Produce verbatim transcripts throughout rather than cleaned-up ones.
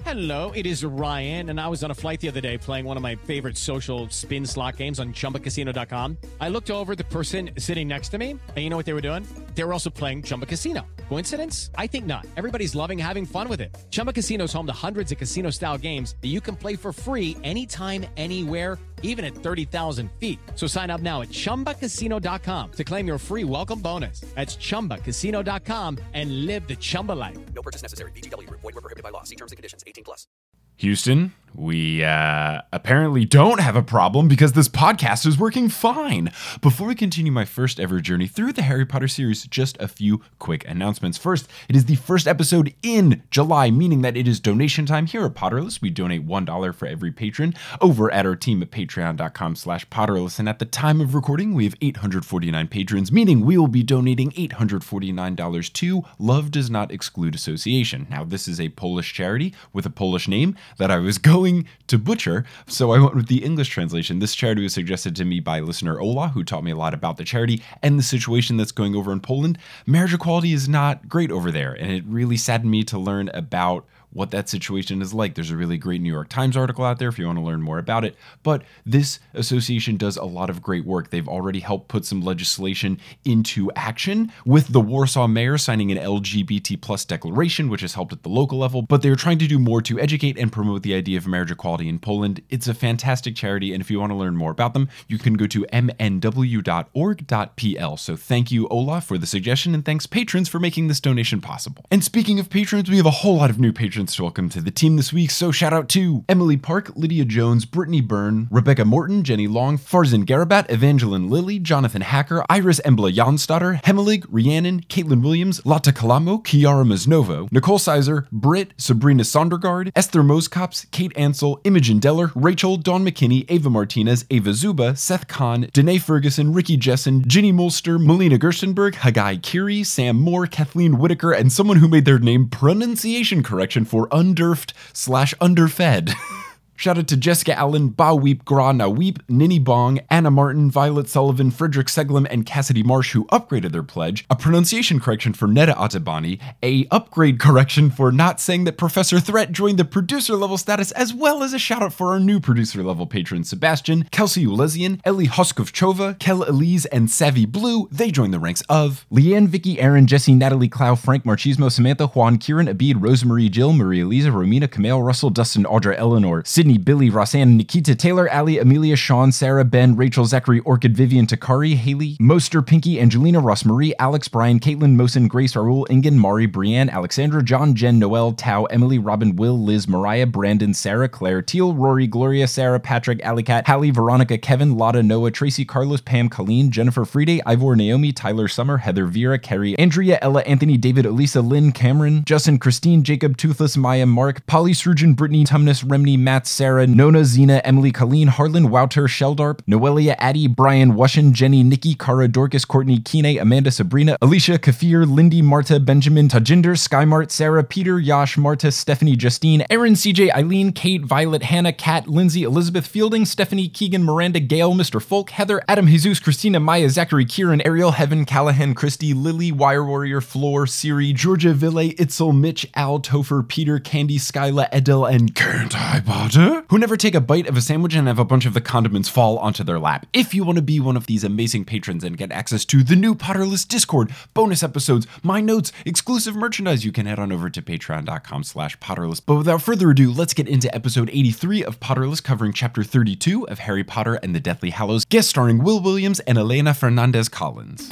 Hello, it is Ryan, and I was on a flight the other day playing one of my favorite social spin slot games on Chumba Casino dot com. I looked over at the person sitting next to me, and you know what they were doing? They were also playing Chumba Casino. Coincidence? I think not. Everybody's loving having fun with it. Chumba Casino is home to hundreds of casino-style games that you can play for free anytime, anywhere, even at thirty thousand feet. So sign up now at Chumba Casino dot com to claim your free welcome bonus. That's Chumba Casino dot com and live the Chumba life. No purchase necessary. V G W. Void where prohibited by law. See terms and conditions. eighteen plus. Houston, we uh, apparently don't have a problem because this podcast is working fine. Before we continue my first ever journey through the Harry Potter series, just a few quick announcements. First, it is the first episode in July, meaning that it is donation time here at Potterless. We donate one dollar for every patron over at our team at patreon dot com slash Potterless. And at the time of recording, we have eight hundred forty-nine patrons, meaning we will be donating eight hundred forty-nine dollars to Love Does Not Exclude Association. Now, this is a Polish charity with a Polish name that I was going to butcher, so I went with the English translation. This charity was suggested to me by listener Ola, who taught me a lot about the charity and the situation that's going over in Poland. Marriage equality is not great over there, and it really saddened me to learn about what that situation is like. There's a really great New York Times article out there if you want to learn more about it. But this association does a lot of great work. They've already helped put some legislation into action, with the Warsaw mayor signing an L G B T plus declaration, which has helped at the local level. But they're trying to do more to educate and promote the idea of marriage equality in Poland. It's a fantastic charity, and if you want to learn more about them, you can go to m n w dot org dot p l. So thank you, Ola, for the suggestion, and thanks patrons for making this donation possible. And speaking of patrons, we have a whole lot of new patrons to welcome to the team this week, so shout out to Emily Park, Lydia Jones, Brittany Byrne, Rebecca Morton, Jenny Long, Farzan Garabat, Evangeline Lilly, Jonathan Hacker, Iris Embla Janstadter, Hemelig, Rhiannon, Caitlin Williams, Lotta Kalamo, Kiara Masnovo, Nicole Sizer, Britt, Sabrina Sondergaard, Esther Moskops, Kate Ansel, Imogen Deller, Rachel, Dawn McKinney, Ava Martinez, Ava Zuba, Seth Kahn, Danae Ferguson, Ricky Jessen, Ginny Molster, Melina Gerstenberg, Hagai Kiri, Sam Moore, Kathleen Whitaker, and someone who made their name pronunciation correction for underfed slash underfed. Shout out to Jessica Allen, Ba Weep, Gra Na Weep, Ninny Bong, Anna Martin, Violet Sullivan, Frederick Seglem, and Cassidy Marsh, who upgraded their pledge, a pronunciation correction for Neda Atabani, a upgrade correction for not saying that Professor Threat joined the producer level status, as well as a shout out for our new producer level patron Sebastian, Kelsey Ulesian, Ellie Hoskovchova, Kel Elise, and Savvy Blue. They joined the ranks of Leanne, Vicky, Aaron, Jesse, Natalie, Clow, Frank, Marchismo, Samantha, Juan, Kieran, Abid, Rosemarie, Jill, Maria Lisa, Romina, Camille, Russell, Dustin, Audra, Eleanor, Sydney, Billy, Rosanne, Nikita, Taylor, Ali, Amelia, Sean, Sarah, Ben, Rachel, Zachary, Orchid, Vivian, Takari, Haley, Moster, Pinky, Angelina, Rossmarie, Alex, Brian, Caitlin, Mosin, Grace, Raul, Ingen, Mari, Brienne, Alexandra, John, Jen, Noel, Tao, Emily, Robin, Will, Liz, Mariah, Brandon, Sarah, Claire, Teal, Rory, Gloria, Sarah, Patrick, Alicat, Hallie, Veronica, Kevin, Lotta, Noah, Tracy, Carlos, Pam, Colleen, Jennifer, Friede, Ivor, Naomi, Tyler, Summer, Heather, Vera, Carrie, Andrea, Ella, Anthony, David, Elisa, Lynn, Cameron, Justin, Christine, Jacob, Toothless, Maya, Mark, Polly, Surgeon, Brittany, Tumnus, Remney, Matt, Sarah, Nona, Zena, Emily, Colleen, Harlan, Wouter, Sheldarp, Noelia, Addie, Brian, Wushin, Jenny, Nikki, Cara, Dorcas, Courtney, Kine, Amanda, Sabrina, Alicia, Kafir, Lindy, Marta, Benjamin, Tajinder, Skymart, Sarah, Peter, Yash, Marta, Stephanie, Justine, Aaron, C J, Eileen, Kate, Violet, Hannah, Kat, Lindsay, Elizabeth, Fielding, Stephanie, Keegan, Miranda, Gail, Mister Folk, Heather, Adam, Jesus, Christina, Maya, Zachary, Kieran, Ariel, Heaven, Callahan, Christy, Lily, Wire Warrior, Floor, Siri, Georgia, Ville, Itzel, Mitch, Al, Topher, Peter, Candy, Skyla, Edel, and Can't I Potter, who never take a bite of a sandwich and have a bunch of the condiments fall onto their lap. If you want to be one of these amazing patrons and get access to the new Potterless Discord, bonus episodes, my notes, exclusive merchandise, you can head on over to patreon dot com slash Potterless. But without further ado, let's get into episode eighty-three of Potterless, covering chapter thirty-two of Harry Potter and the Deathly Hallows, guest starring Will Williams and Elena Fernandez Collins.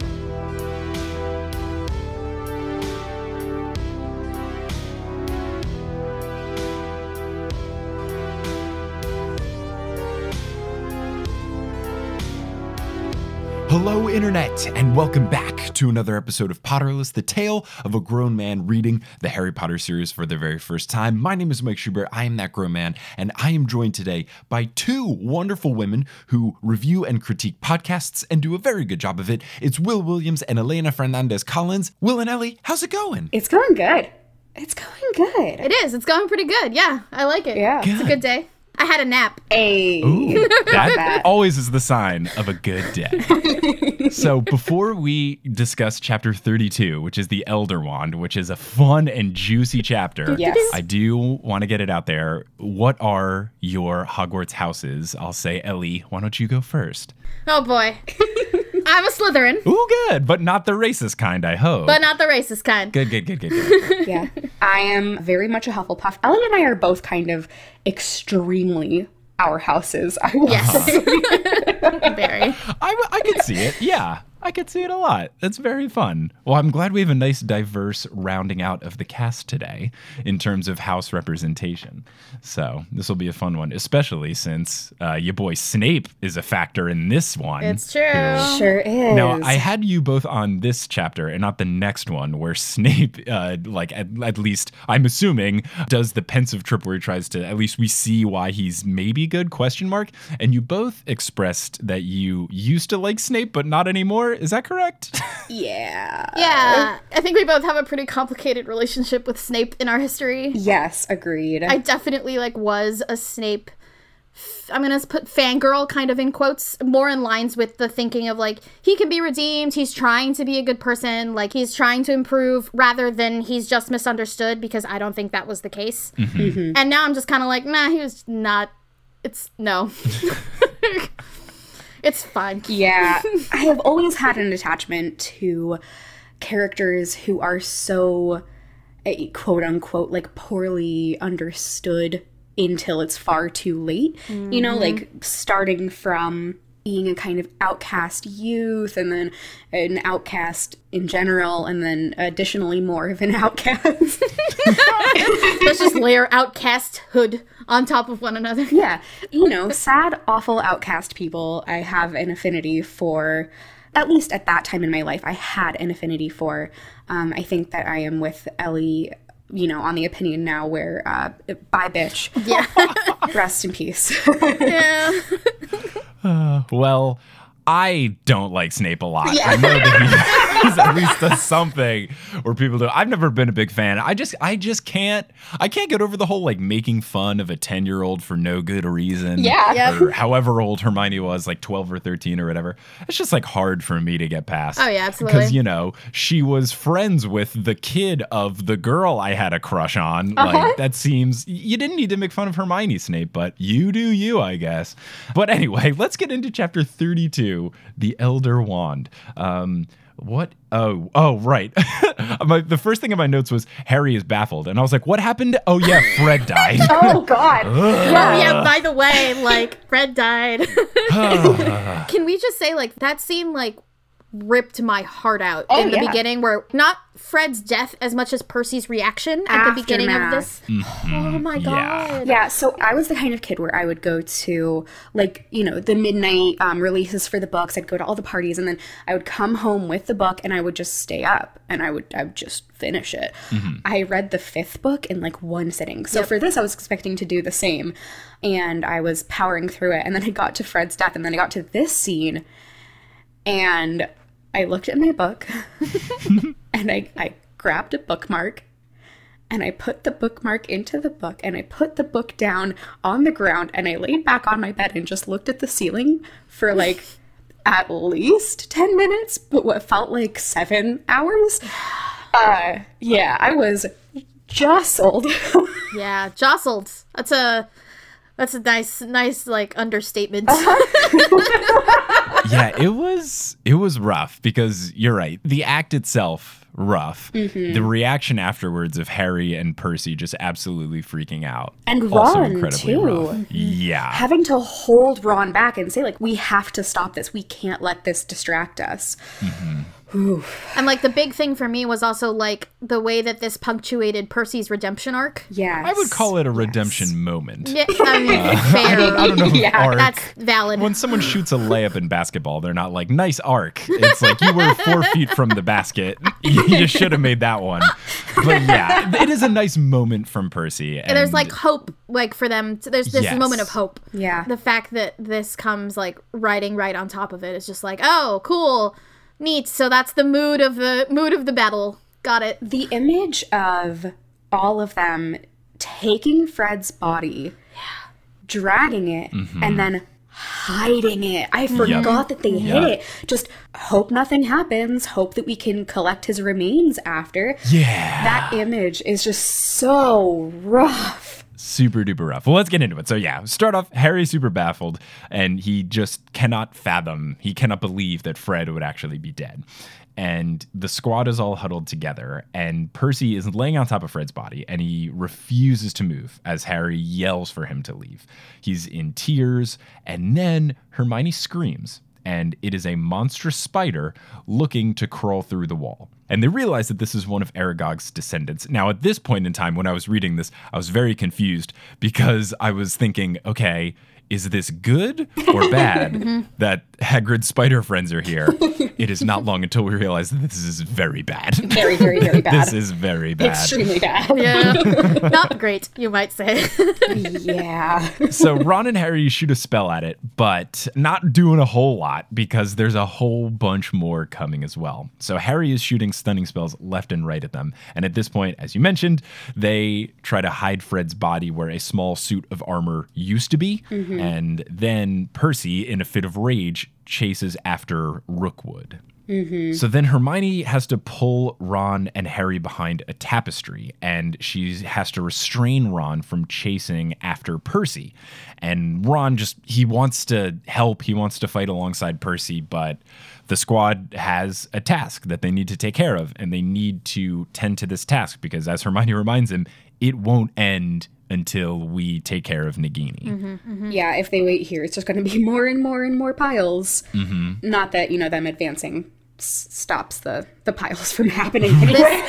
Hello, Internet, and welcome back to another episode of Potterless, the tale of a grown man reading the Harry Potter series for the very first time. My name is Mike Schubert. I am that grown man, and I am joined today by two wonderful women who review and critique podcasts and do a very good job of it. It's Will Williams and Elena Fernandez Collins. Will and Ellie, how's it going? It's going good. It's going good. It is. It's going pretty good. Yeah, I like it. Yeah. It's a good day. I had a nap. Hey. Ooh, that always is the sign of a good day. So before we discuss chapter thirty-two, which is the Elder Wand, which is a fun and juicy chapter, Yes. I do want to get it out there. What are your Hogwarts houses? I'll say, Ellie, why don't you go first? Oh boy. I'm a Slytherin, Ooh, good, but not the racist kind, I hope. but not the racist kind. Good, good, good, good, good. Yeah. I am very much a Hufflepuff. Ellie and I are both kind of extremely our houses, I will Yes. say. Very. I, I could see it. Yeah, I could see it a lot. It's very fun. Well, I'm glad we have a nice, diverse rounding out of the cast today in terms of house representation. So this will be a fun one, especially since uh, your boy Snape is a factor in this one. It's true. Here. Sure is. Now, I had you both on this chapter and not the next one where Snape, uh, like, at, at least, I'm assuming, does the pensive trip where he tries to, at least we see why he's maybe good, question mark. And you both expressed that you used to like Snape, but not anymore. Is that correct? Yeah. Yeah. I think we both have a pretty complicated relationship with Snape in our history. Yes, agreed. I definitely, like, was a Snape, f- I'm gonna put fangirl kind of in quotes, more in lines with the thinking of, like, he can be redeemed, he's trying to be a good person, like, he's trying to improve, rather than he's just misunderstood, because I don't think that was the case. Mm-hmm. And now I'm just kind of like, nah, he was not, it's, no. It's fine. Yeah, I have always had an attachment to characters who are so, eh, quote unquote, like poorly understood until it's far too late. Mm-hmm. You know, like starting from being a kind of outcast youth and then an outcast in general and then additionally more of an outcast. Let's just layer outcasthood on top of one another. Yeah. You know, sad, awful outcast people I have an affinity for. At least at that time in my life, I had an affinity for. Um, I think that I am with Ellie, you know, on the opinion now where, uh, bye bitch. Yeah. Rest in peace. Yeah. Uh, well, I don't like Snape a lot. Yeah. I know that he at least does something where people do. I've never been a big fan. I just, I just can't, I can't get over the whole like making fun of a ten-year-old for no good reason. Yeah. Yep. Or however old Hermione was, like twelve or thirteen or whatever. It's just like hard for me to get past. Oh yeah, absolutely. Because, you know, she was friends with the kid of the girl I had a crush on. Uh-huh. Like that seems, you didn't need to make fun of Hermione, Snape, but you do you, I guess. But anyway, let's get into chapter thirty-two, the Elder Wand. Um, What? Oh, oh, right. my, the first thing in my notes was Harry is baffled. And I was like, what happened? Oh, yeah, Fred died. Oh, God. Well, yeah, by the way, like, Fred died. Can we just say, like, that scene, like, ripped my heart out Oh, in the yeah. beginning, where not Fred's death as much as Percy's reaction at the beginning of Aftermath. this. Oh my Yeah. god. Yeah, so I was the kind of kid where I would go to, like, you know, the midnight um, releases for the books. I'd go to all the parties, and then I would come home with the book, and I would just stay up, and I would I would just finish it. Mm-hmm. I read the fifth book in, like, one sitting. So Yep. for this, I was expecting to do the same, and I was powering through it, and then I got to Fred's death, and then I got to this scene, and I looked at my book, and I, I grabbed a bookmark, and I put the bookmark into the book, and I put the book down on the ground, and I laid back on my bed and just looked at the ceiling for, like, at least ten minutes, but what felt like seven hours. Uh, yeah, I was jostled. Yeah, jostled. That's a that's a nice nice like understatement. Yeah, it was it was rough because you're right. The act itself, rough. Mm-hmm. The reaction afterwards of Harry and Percy just absolutely freaking out. And also Ron, incredibly too. rough. Yeah. Having to hold Ron back and say, like, we have to stop this. We can't let this distract us. Mm-hmm. And like the big thing for me was also like the way that this punctuated Percy's redemption arc. Yes. I would call it a redemption Yes. moment. Yeah, I mean, fair. I don't know if Yeah, arc. That's valid. When someone shoots a layup in basketball, they're not like, nice arc. It's like, you were four feet from the basket. You should have made that one. But yeah, it is a nice moment from Percy. And And there's like hope, like for them. To, there's this Yes. moment of hope. Yeah. The fact that this comes like riding right on top of it is just like, oh, cool, neat. So that's the mood of the mood of the battle. Got it. The image of all of them taking Fred's body dragging it, Mm-hmm. and then hiding it. I forgot that they hid Yeah. it. Just hope nothing happens. Hope that we can collect his remains after. Yeah. That image is just so rough. Super duper rough. Well, let's get into it. So yeah, start off, Harry's super baffled, and he just cannot fathom, he cannot believe that Fred would actually be dead. And the squad is all huddled together, and Percy is laying on top of Fred's body, and he refuses to move as Harry yells for him to leave. He's in tears, and then Hermione screams, and it is a monstrous spider looking to crawl through the wall. And they realize that this is one of Aragog's descendants. Now, at this point in time, when I was reading this, I was very confused because I was thinking, okay, is this good or bad that Hagrid's spider friends are here? It is not long until we realize that this is very bad. Very, very, very bad. This is very bad. Extremely bad. Yeah. Not great, you might say. Yeah. So Ron and Harry shoot a spell at it, but not doing a whole lot because there's a whole bunch more coming as well. So Harry is shooting stunning spells left and right at them. And at this point, as you mentioned, they try to hide Fred's body where a small suit of armor used to be. Mm-hmm. And then Percy, in a fit of rage, chases after Rookwood. Mm-hmm. So then Hermione has to pull Ron and Harry behind a tapestry, and she has to restrain Ron from chasing after Percy. And Ron just, he wants to help, he wants to fight alongside Percy, but the squad has a task that they need to take care of, and they need to tend to this task because, as Hermione reminds him, it won't end until we take care of Nagini. Mm-hmm, mm-hmm. Yeah, if they wait here, it's just going to be more and more and more piles. Mm-hmm. Not that, you know, them advancing s- stops the, the piles from happening anyway.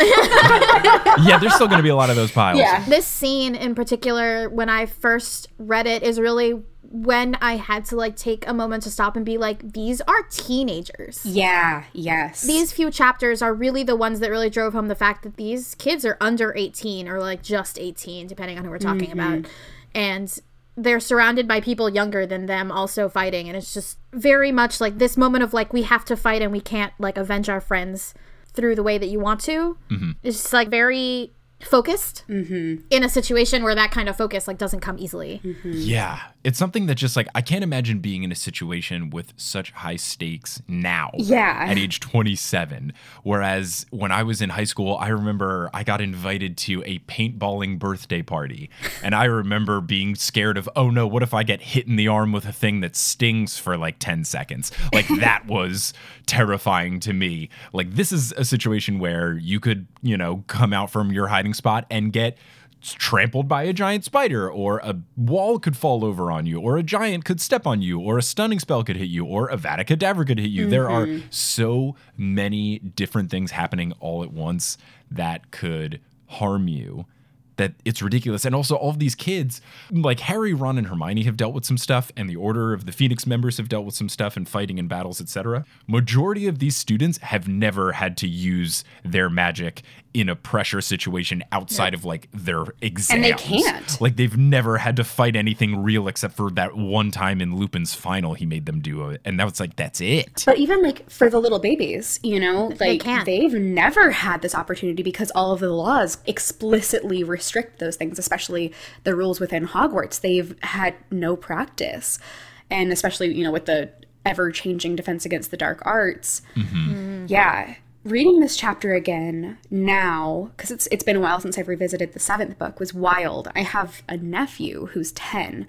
Yeah, there's still going to be a lot of those piles. Yeah. This scene in particular, when I first read it, is really when I had to like take a moment to stop and be like, these are teenagers. Yeah, yes. These few chapters are really the ones that really drove home the fact that these kids are under eighteen or like just eighteen, depending on who we're talking Mm-hmm. about. And they're surrounded by people younger than them also fighting. And it's just very much like this moment of like, we have to fight and we can't like avenge our friends through the way that you want to. Mm-hmm. It's just like very focused mm-hmm. in a situation where that kind of focus like doesn't come easily. Mm-hmm. Yeah. It's something that just like, I can't imagine being in a situation with such high stakes now. Yeah. At age twenty-seven. Whereas when I was in high school, I remember I got invited to a paintballing birthday party. And I remember being scared of, oh no, what if I get hit in the arm with a thing that stings for like ten seconds? Like that was terrifying to me. Like this is a situation where you could, you know, come out from your hiding spot and get trampled by a giant spider, or a wall could fall over on you, or a giant could step on you, or a stunning spell could hit you, or a Vada Kedavra could hit you. Mm-hmm. There are so many different things happening all at once that could harm you that it's ridiculous. And also all of these kids, like Harry, Ron, and Hermione have dealt with some stuff, and the Order of the Phoenix members have dealt with some stuff and fighting in battles, et cetera. Majority of these students have never had to use their magic in a pressure situation outside yeah. of like their exams. And they can't. Like they've never had to fight anything real except for that one time in Lupin's final he made them do it. And that was like, that's it. But even like for the little babies, you know, like they can't. They've never had this opportunity because all of the laws explicitly restrict those things, especially the rules within Hogwarts. They've had no practice. And especially, you know, with the ever-changing Defense Against the Dark Arts. Mm-hmm. Mm. Yeah. Reading this chapter again now, because it's it's been a while since I've revisited the seventh book, was wild. I have a nephew who's ten,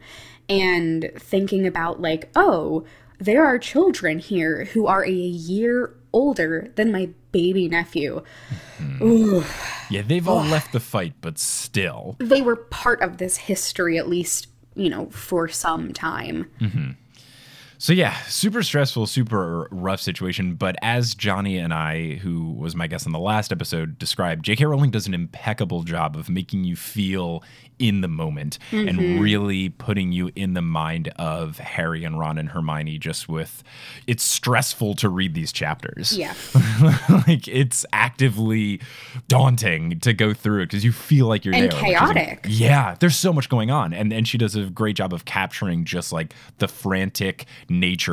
and thinking about like, oh, there are children here who are a year older than my baby nephew. Mm-hmm. Yeah, they've all left the fight, but still. They were part of this history, at least, you know, for some time. Mm-hmm. So yeah, super stressful, super rough situation. But as Johnny and I, who was my guest on the last episode, described, J K. Rowling does an impeccable job of making you feel in the moment mm-hmm. and really putting you in the mind of Harry and Ron and Hermione. Just with, it's stressful to read these chapters. Yeah. Like it's actively daunting to go through it because you feel like you're and there. chaotic. Is, yeah, there's so much going on. And, and she does a great job of capturing just like the frantic nature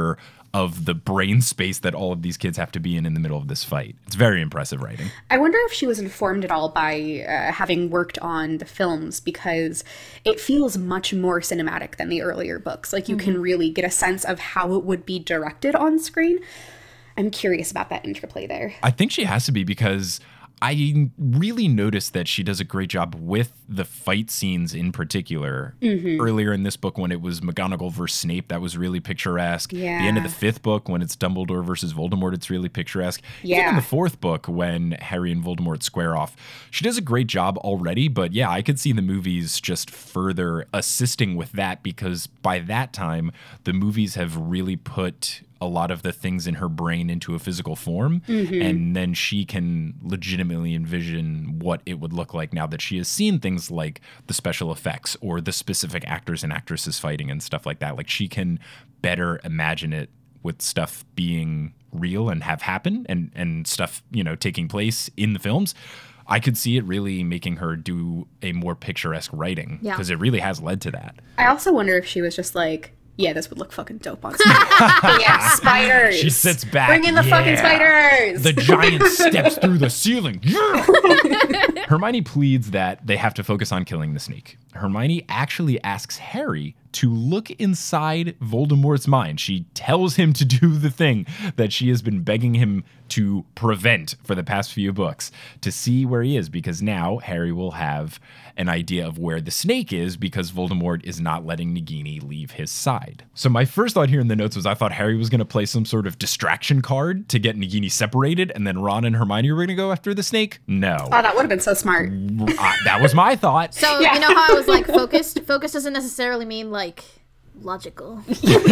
of the brain space that all of these kids have to be in in the middle of this fight. It's very impressive writing. I wonder if she was informed at all by uh, having worked on the films, because it feels much more cinematic than the earlier books. Like, you mm-hmm. can really get a sense of how it would be directed on screen. I'm curious about that interplay there. I think she has to be, because I really noticed that she does a great job with the fight scenes in particular. Mm-hmm. Earlier in this book, when it was McGonagall versus Snape, that was really picturesque. Yeah. The end of the fifth book, when it's Dumbledore versus Voldemort, it's really picturesque. Yeah. Even in the fourth book, when Harry and Voldemort square off, she does a great job already. But yeah, I could see the movies just further assisting with that, because by that time, the movies have really put a lot of the things in her brain into a physical form. Mm-hmm. And then she can legitimately envision what it would look like now that she has seen things like the special effects or the specific actors and actresses fighting and stuff like that. Like, she can better imagine it with stuff being real and have happened, and, and stuff, you know, taking place in the films. I could see it really making her do a more picturesque writing, because yeah. it really has led to that. I also wonder if she was just like, yeah, this would look fucking dope on screen. Yeah, spiders. She sits back. Bring in the yeah. fucking spiders. The giant steps through the ceiling. Yeah. Hermione pleads that they have to focus on killing the snake. Hermione actually asks Harry to look inside Voldemort's mind. She tells him to do the thing that she has been begging him to prevent for the past few books, to see where he is, because now Harry will have an idea of where the snake is, because Voldemort is not letting Nagini leave his side. So my first thought here in the notes was I thought Harry was going to play some sort of distraction card to get Nagini separated, and then Ron and Hermione were going to go after the snake. No. Oh, that would have been so smart. Uh, that was my thought. So, yeah. You know how I was like, focused? Focused doesn't necessarily mean like logical.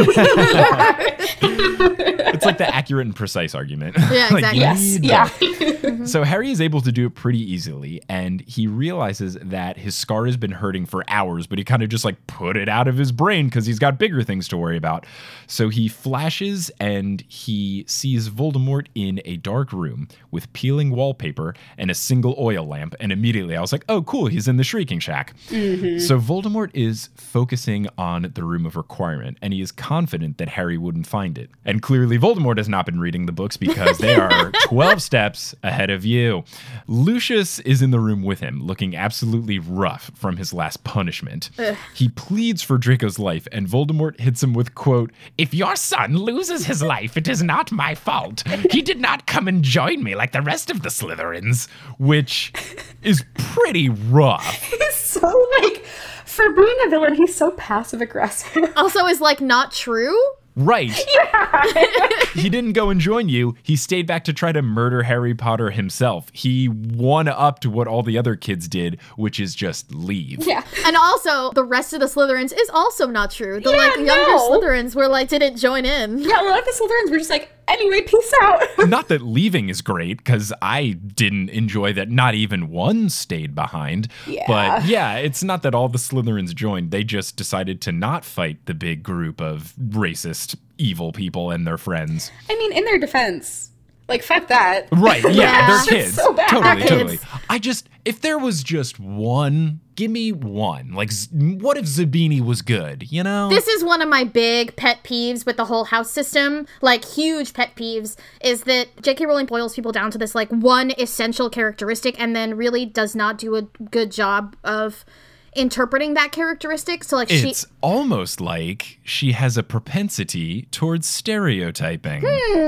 It's like the accurate and precise argument. Yeah, Like, exactly. Yes, yeah. Mm-hmm. So Harry is able to do it pretty easily, and he realizes that his scar has been hurting for hours, but he kind of just like put it out of his brain because he's got bigger things to worry about. So he flashes and he sees Voldemort in a dark room with peeling wallpaper and a single oil lamp, and immediately I was like, oh cool, he's in the Shrieking Shack. Mm-hmm. So Voldemort is focusing on the room of requirement, and he is confident that Harry wouldn't find it. And clearly Voldemort has not been reading the books, because they are twelve steps ahead of you. Lucius is in the room with him, looking absolutely rough from his last punishment. Ugh. He pleads for Draco's life, and Voldemort hits him with, quote, "If your son loses his life, it is not my fault. He did not come and join me like the rest of the Slytherins," which is pretty rough. He's so, like, for being a villain, he's so passive-aggressive. Also is, like, not true? Right. Yeah. He didn't go and join you. He stayed back to try to murder Harry Potter himself. He one-upped what all the other kids did, which is just leave. Yeah. And also, the rest of the Slytherins is also not true. The, yeah, like, younger no. Slytherins were, like, didn't join in. Yeah, a lot of the Slytherins were just like, anyway, peace out. Not that leaving is great, because I didn't enjoy that not even one stayed behind. Yeah. But yeah, it's not that all the Slytherins joined. They just decided to not fight the big group of racist, evil people and their friends. I mean, in their defense, like, fuck that. Right, yeah, Yeah. they're kids. So bad. Totally, Kids. totally. I just, if there was just one, give me one. Like, Z- what if Zabini was good, you know? This is one of my big pet peeves with the whole house system, like huge pet peeves, is that J K Rowling boils people down to this like one essential characteristic and then really does not do a good job of interpreting that characteristic. So like It's she almost like she has a propensity towards stereotyping.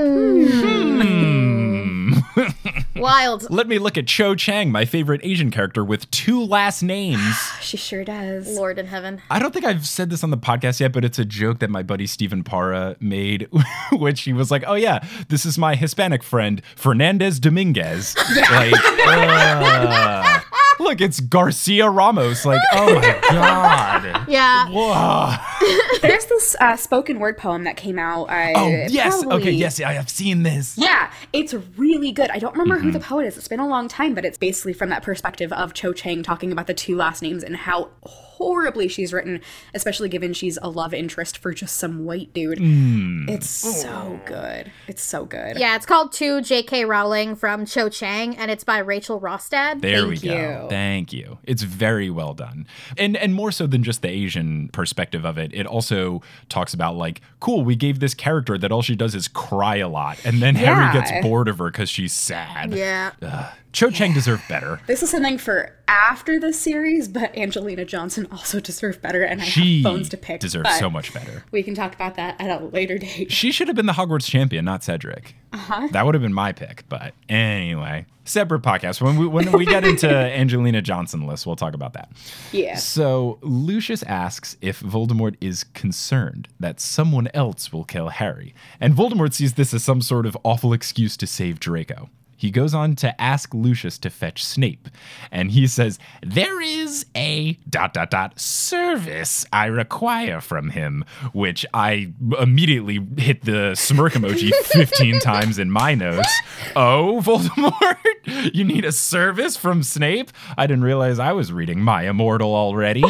Hmm. Wild. Let me look at Cho Chang, my favorite Asian character with two last names. She sure does. Lord in heaven. I don't think I've said this on the podcast yet, but it's a joke that my buddy Stephen Parra made, which he was like, oh yeah, this is my Hispanic friend, Fernandez Dominguez. Like, uh, look, it's Garcia Ramos. Like, oh my God. Yeah. Whoa. There's this uh, spoken word poem that came out. Uh, Oh, yes. probably- Okay, yes, I have seen this. Yeah, it's really good. I don't remember mm-hmm. who the poet is. It's been a long time, but it's basically from that perspective of Cho Chang talking about the two last names and how horribly she's written, especially given she's a love interest for just some white dude. Mm. It's so good. It's so good. Yeah, it's called To J K Rowling from Cho Chang, and it's by Rachel Rostad. There Thank we go. you. Thank you. It's very well done. And and more so than just the Asian perspective of it, it also talks about like, cool, we gave this character that all she does is cry a lot. And then Yeah. Harry gets bored of her because she's sad. Yeah. Ugh. Cho Chang deserved better. This is something for after the series, but Angelina Johnson also deserved better, and I She have bones to pick. deserves but so much better. We can talk about that at a later date. She should have been the Hogwarts champion, not Cedric. Uh-huh. That would have been my pick. But anyway, separate podcast. When we when we get into Angelina Johnson lists, we'll talk about that. Yeah. So Lucius asks if Voldemort is concerned that someone else will kill Harry. And Voldemort sees this as some sort of awful excuse to save Draco. He goes on to ask Lucius to fetch Snape. And he says, there is a dot dot dot service I require from him, which I immediately hit the smirk emoji fifteen times in my notes. Oh, Voldemort, you need a service from Snape? I didn't realize I was reading My Immortal already.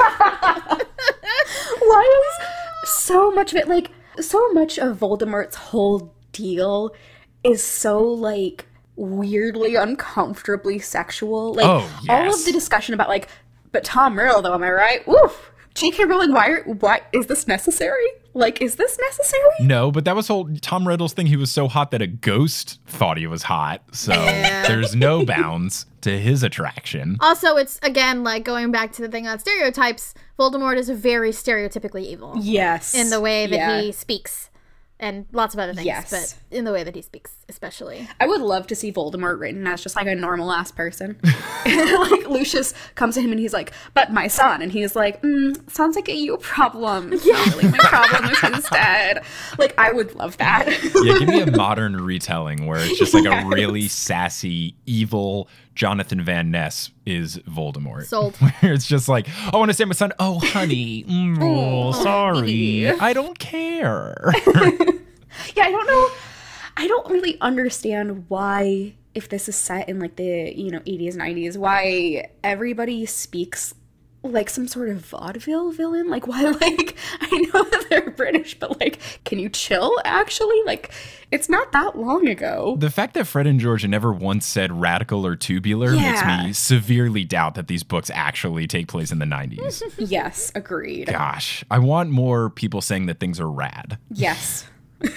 Why is so much of it, like, so much of Voldemort's whole deal is so, like, weirdly uncomfortably sexual? Like, Oh, all yes. of the discussion about, like, but Tom Riddle, though, am I right? Woof! J K Rowling, why, are, why is this necessary? Like, is this necessary? No, but that was whole Tom Riddle's thing. He was so hot that a ghost thought he was hot. So there's no bounds to his attraction. Also, it's, again, like, going back to the thing on stereotypes, Voldemort is very stereotypically evil. Yes. In the way that Yeah. he speaks. And lots of other things. Yes. But in the way that he speaks, especially. I would love to see Voldemort written as just like a normal ass person. Like Lucius comes to him and he's like, but my son. And he's like, mm, sounds like a you problem. It's not really my problem if he's dead. Like, I would love that. Yeah, give me a modern retelling where it's just like Yes. a really sassy, evil Jonathan Van Ness is Voldemort. Sold. Where it's just like, I want to say my son, oh, honey, mm, oh, sorry. I don't care. Yeah, I don't know. I don't really understand why, if this is set in like the, you know, eighties, nineties, why everybody speaks like some sort of vaudeville villain. Like, why, like, I know that they're British, but like, can you chill actually? Like, it's not that long ago. The fact that Fred and George never once said radical or tubular Yeah. makes me severely doubt that these books actually take place in the nineties. Yes, agreed. Gosh, I want more people saying that things are rad. Yes.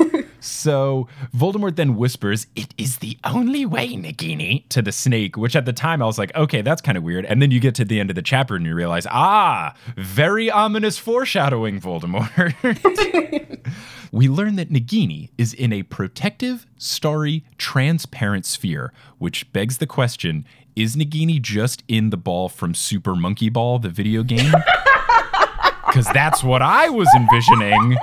So Voldemort then whispers, it is the only way, Nagini, to the snake, which at the time I was like, okay, that's kind of weird. And then you get to the end of the chapter and you realize, ah, very ominous foreshadowing, Voldemort. We learn that Nagini is in a protective, starry, transparent sphere, which begs the question, is Nagini just in the ball from Super Monkey Ball, the video game? Because that's what I was envisioning.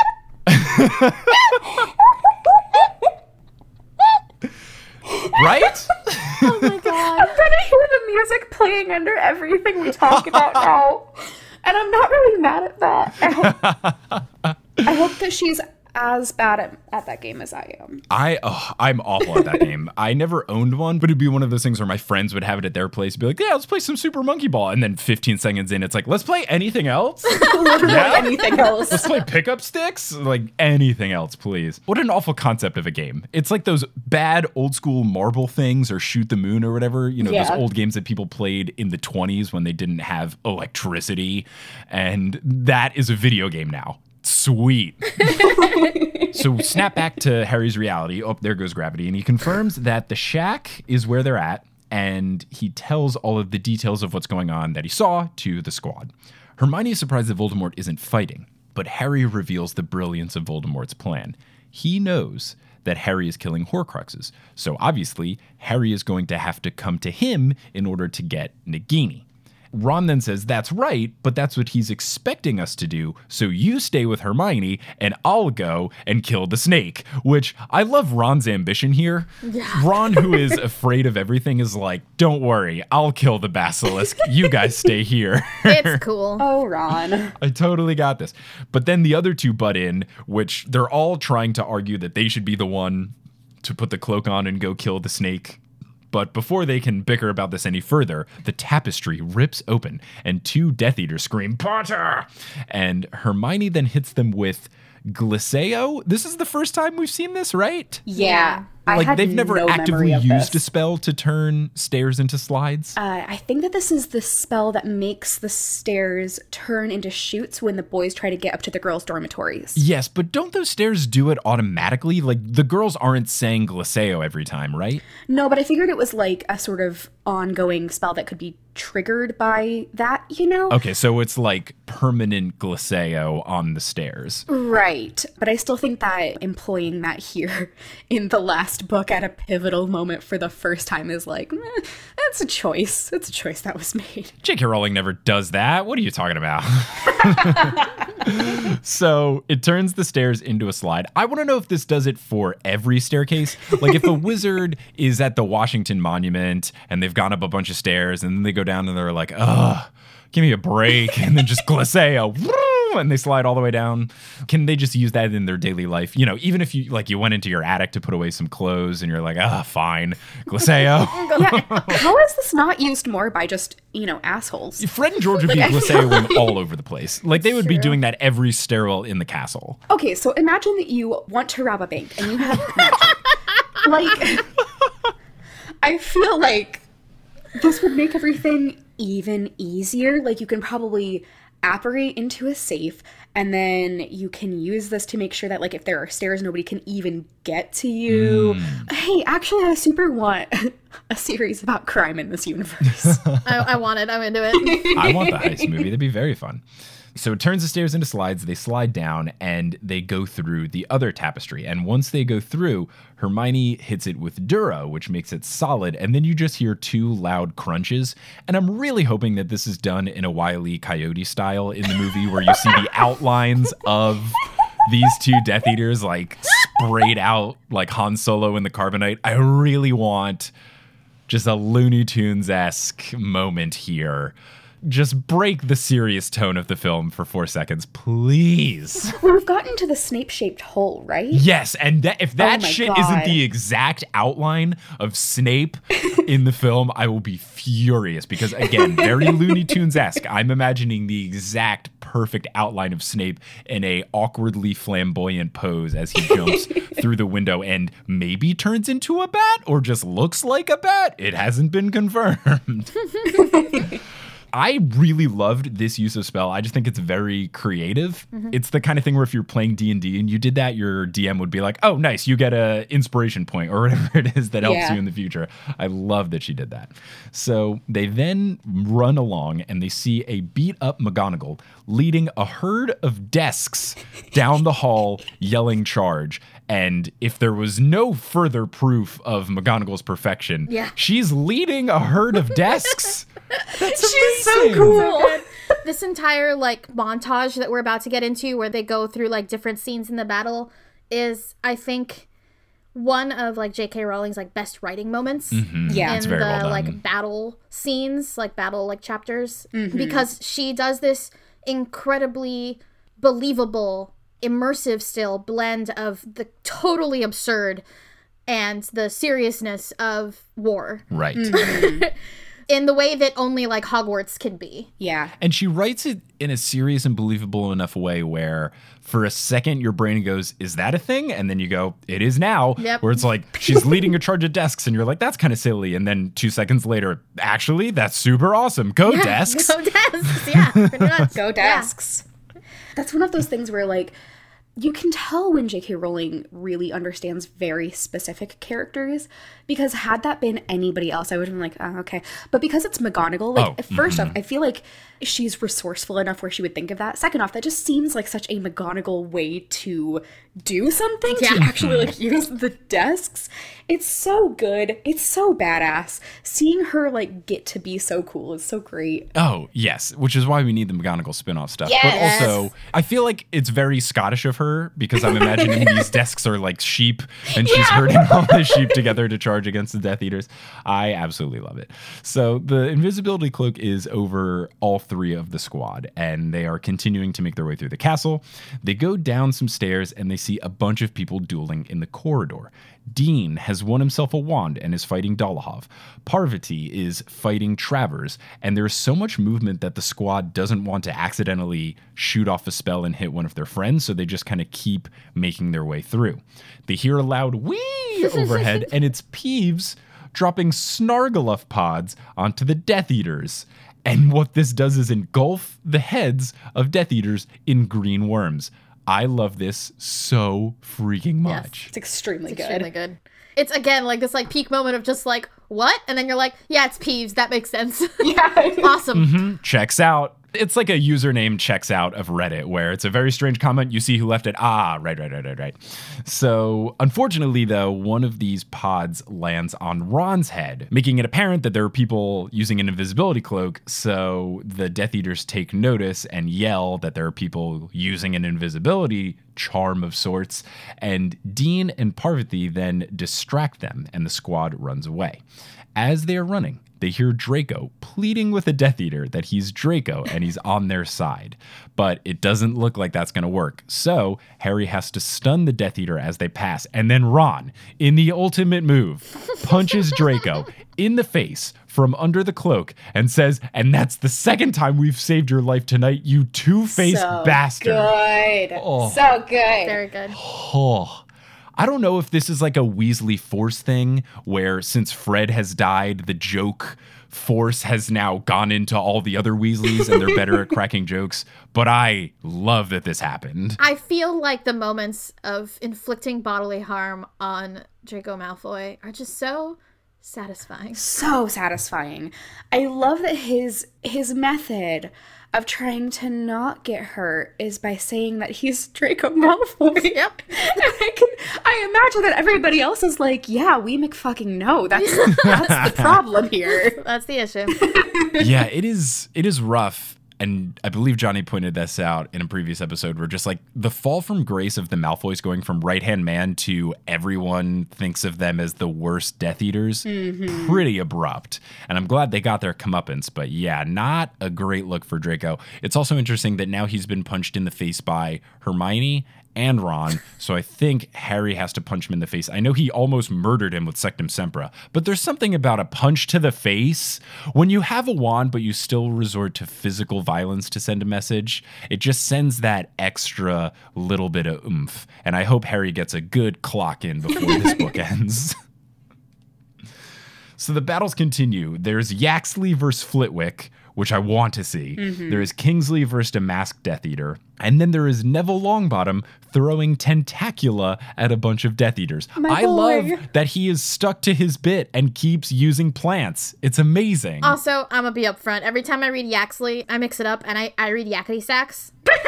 Right? Oh my god. I'm trying to hear the music playing under everything we talk about now. And I'm not really mad at that. I hope, I hope that she's as bad at, at that game as I am. I, oh, I'm awful at that game. I never owned one, but it'd be one of those things where my friends would have it at their place, be like, yeah, let's play some Super Monkey Ball. And then fifteen seconds in, it's like, let's play anything else? Literally Yeah? anything else. Let's play pickup sticks? Like anything else, please. What an awful concept of a game. It's like those bad old school marble things or Shoot the Moon or whatever, you know, those Yeah. old games that people played in the twenties when they didn't have electricity. And that is a video game now. Sweet. So snap back to Harry's reality. Oh, there goes gravity. And he confirms that the shack is where they're at. And he tells all of the details of what's going on that he saw to the squad. Hermione is surprised that Voldemort isn't fighting. But Harry reveals the brilliance of Voldemort's plan. He knows that Harry is killing Horcruxes. So obviously, Harry is going to have to come to him in order to get Nagini. Ron then says, that's right, but that's what he's expecting us to do, so you stay with Hermione, and I'll go and kill the snake, which I love Ron's ambition here. Yeah. Ron, who is afraid of everything, is like, don't worry, I'll kill the basilisk. You guys stay here. It's cool. Oh, Ron. I totally got this. But then the other two butt in, which they're all trying to argue that they should be the one to put the cloak on and go kill the snake. But before they can bicker about this any further, the tapestry rips open and two Death Eaters scream, Potter! And Hermione then hits them with Glisseo. This is the first time we've seen this, right? Yeah. I like had they've never no actively memory of used a this. spell to turn stairs into slides. Uh, I think that this is the spell that makes the stairs turn into chutes when the boys try to get up to the girls' dormitories. Yes, but don't those stairs do it automatically? Like, the girls aren't saying Glaceo every time, right? No, but I figured it was like a sort of ongoing spell that could be triggered by that, you know? Okay, so it's like permanent Glaceo on the stairs. Right. But I still think that employing that here in the last book at a pivotal moment for the first time is like, eh, that's a choice. That's a choice that was made. J K. Rowling never does that. What are you talking about? So it turns the stairs into a slide. I want to know if this does it for every staircase. Like if a wizard is at the Washington Monument and they've gone up a bunch of stairs and then they go down and they're like, ugh, give me a break. And then just Glaceo, and they slide all the way down. Can they just use that in their daily life? You know, even if you like you went into your attic to put away some clothes and you're like, ah, fine, Glaceo. Yeah. How is this not used more by just, you know, assholes? Fred and George would be Glaceoing all over the place. Like they would be doing that every stairwell in the castle. Okay, so imagine that you want to rob a bank and you have magic. Like, I feel like this would make everything even easier. Like, you can probably apparate into a safe, and then you can use this to make sure that, like, if there are stairs, nobody can even get to you. Mm. Hey, actually, I super want a series about crime in this universe. I, I want it. I'm into it. I want the heist movie. That'd be very fun. So it turns the stairs into slides, they slide down, and they go through the other tapestry. And once they go through, Hermione hits it with Duro, which makes it solid, and then you just hear two loud crunches. And I'm really hoping that this is done in a Wile E. Coyote style in the movie, where you see the outlines of these two Death Eaters, like, sprayed out like Han Solo in the Carbonite. I really want just a Looney Tunes-esque moment here. Just break the serious tone of the film for four seconds, please. Well, we've gotten to the Snape-shaped hole, right? Yes, and that, if that Oh my shit God. isn't the exact outline of Snape in the film, I will be furious. Because, again, very Looney Tunes-esque. I'm imagining the exact perfect outline of Snape in a awkwardly flamboyant pose as he jumps through the window and maybe turns into a bat or just looks like a bat. It hasn't been confirmed. I really loved this use of spell. I just think it's very creative. Mm-hmm. It's the kind of thing where if you're playing D and D and you did that, your D M would be like, oh, nice, you get a inspiration point or whatever it is that helps Yeah. you in the future. I love that she did that. So they then run along and they see a beat up McGonagall leading a herd of desks down the hall yelling charge. And if there was no further proof of McGonagall's perfection, Yeah. she's leading a herd of desks. That's She's so amazing. cool. So good. This entire like montage that we're about to get into, where they go through like different scenes in the battle, is I think one of like J K. Rowling's like best writing moments. Mm-hmm. Yeah. in It's very the well done. like battle scenes, like battle like chapters, Mm-hmm. because she does this incredibly believable, immersive still blend of the totally absurd and the seriousness of war Right. in the way that only like Hogwarts can be. Yeah. And she writes it in a serious and believable enough way where for a second your brain goes, is that a thing? And then you go, it is now. Yep. Where it's like, she's leading a charge of desks and you're like, that's kind of silly. And then two seconds later, actually, that's super awesome. Go desks. Go desks. Yeah. pretty much. Go desks. That's one of those things where, like, you can tell when J K. Rowling really understands very specific characters, because had that been anybody else, I would have been like, oh, okay. But because it's McGonagall, like, Oh, first off, I feel like she's resourceful enough where she would think of that. Second off, that just seems like such a McGonagall way to do something, Yeah. to actually, like, use the desks. It's so good. It's so badass. Seeing her, like, get to be so cool is so great. Oh, yes, which is why we need the McGonagall spin-off stuff. Yes. But also, I feel like it's very Scottish of her because I'm imagining these desks are like sheep and she's herding all the sheep together to charge against the Death Eaters. I absolutely love it. So the invisibility cloak is over all three of the squad and they are continuing to make their way through the castle. They go down some stairs and they see a bunch of people dueling in the corridor. Dean has won himself a wand and is fighting Dolohov. Parvati is fighting Travers, and there's so much movement that the squad doesn't want to accidentally shoot off a spell and hit one of their friends, so they just kind of keep making their way through. They hear a loud wee overhead, and it's Peeves dropping Snargaluff pods onto the Death Eaters. And what this does is engulf the heads of Death Eaters in green worms. I love this so freaking much. It's extremely It's good. extremely good. It's, again, like this like peak moment of just like, what? And then you're like, yeah, it's Peeves. That makes sense. Yeah. Awesome. Mm-hmm. Checks out. It's like a username checks out of Reddit, where it's a very strange comment. You see who left it. Ah, right, right, right, right, right. So, unfortunately, though, one of these pods lands on Ron's head, making it apparent that there are people using an invisibility cloak. So the Death Eaters take notice and yell that there are people using an invisibility charm of sorts. And Dean and Parvati then distract them, and the squad runs away. As they are running, they hear Draco pleading with the Death Eater that he's Draco and he's on their side. But it doesn't look like that's going to work. So Harry has to stun the Death Eater as they pass. And then Ron, in the ultimate move, punches Draco in the face from under the cloak and says, "And that's the second time we've saved your life tonight, you two-faced So bastard." Good. Oh. So good. Very good. Oh. I don't know if this is like a Weasley Force thing where since Fred has died, the joke force has now gone into all the other Weasleys and they're better at cracking jokes. But I love that this happened. I feel like the moments of inflicting bodily harm on Draco Malfoy are just so satisfying. So satisfying. I love that his his method of trying to not get hurt is by saying that he's Draco Malfoy. Yep. And I can I imagine that everybody else is like, yeah, we McFucking know. That's that's the problem here. That's the issue. Yeah, it is it is rough. And I believe Johnny pointed this out in a previous episode where just like the fall from grace of the Malfoys going from right-hand man to everyone thinks of them as the worst Death Eaters, mm-hmm. pretty abrupt. And I'm glad they got their comeuppance, but yeah, not a great look for Draco. It's also interesting that now he's been punched in the face by Hermione and Ron, so I think Harry has to punch him in the face. I know he almost murdered him with Sectum Sempra, but there's something about a punch to the face. When you have a wand, but you still resort to physical violence to send a message, it just sends that extra little bit of oomph. And I hope Harry gets a good clock in before this book ends. So the battles continue. There's Yaxley versus Flitwick, which I want to see. Mm-hmm. There is Kingsley versus a masked Death Eater. And then there is Neville Longbottom throwing Tentacula at a bunch of Death Eaters. My I boy. love that he is stuck to his bit and keeps using plants. It's amazing. Also, I'm gonna be upfront. Every time I read Yaxley, I mix it up and I, I read Yakety Sax.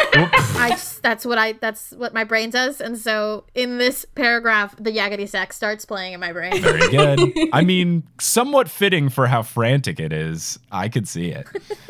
I just, that's what I that's what my brain does. And so in this paragraph, the Yakety Sax starts playing in my brain. Very good. I mean, somewhat fitting for how frantic it is. I could see it.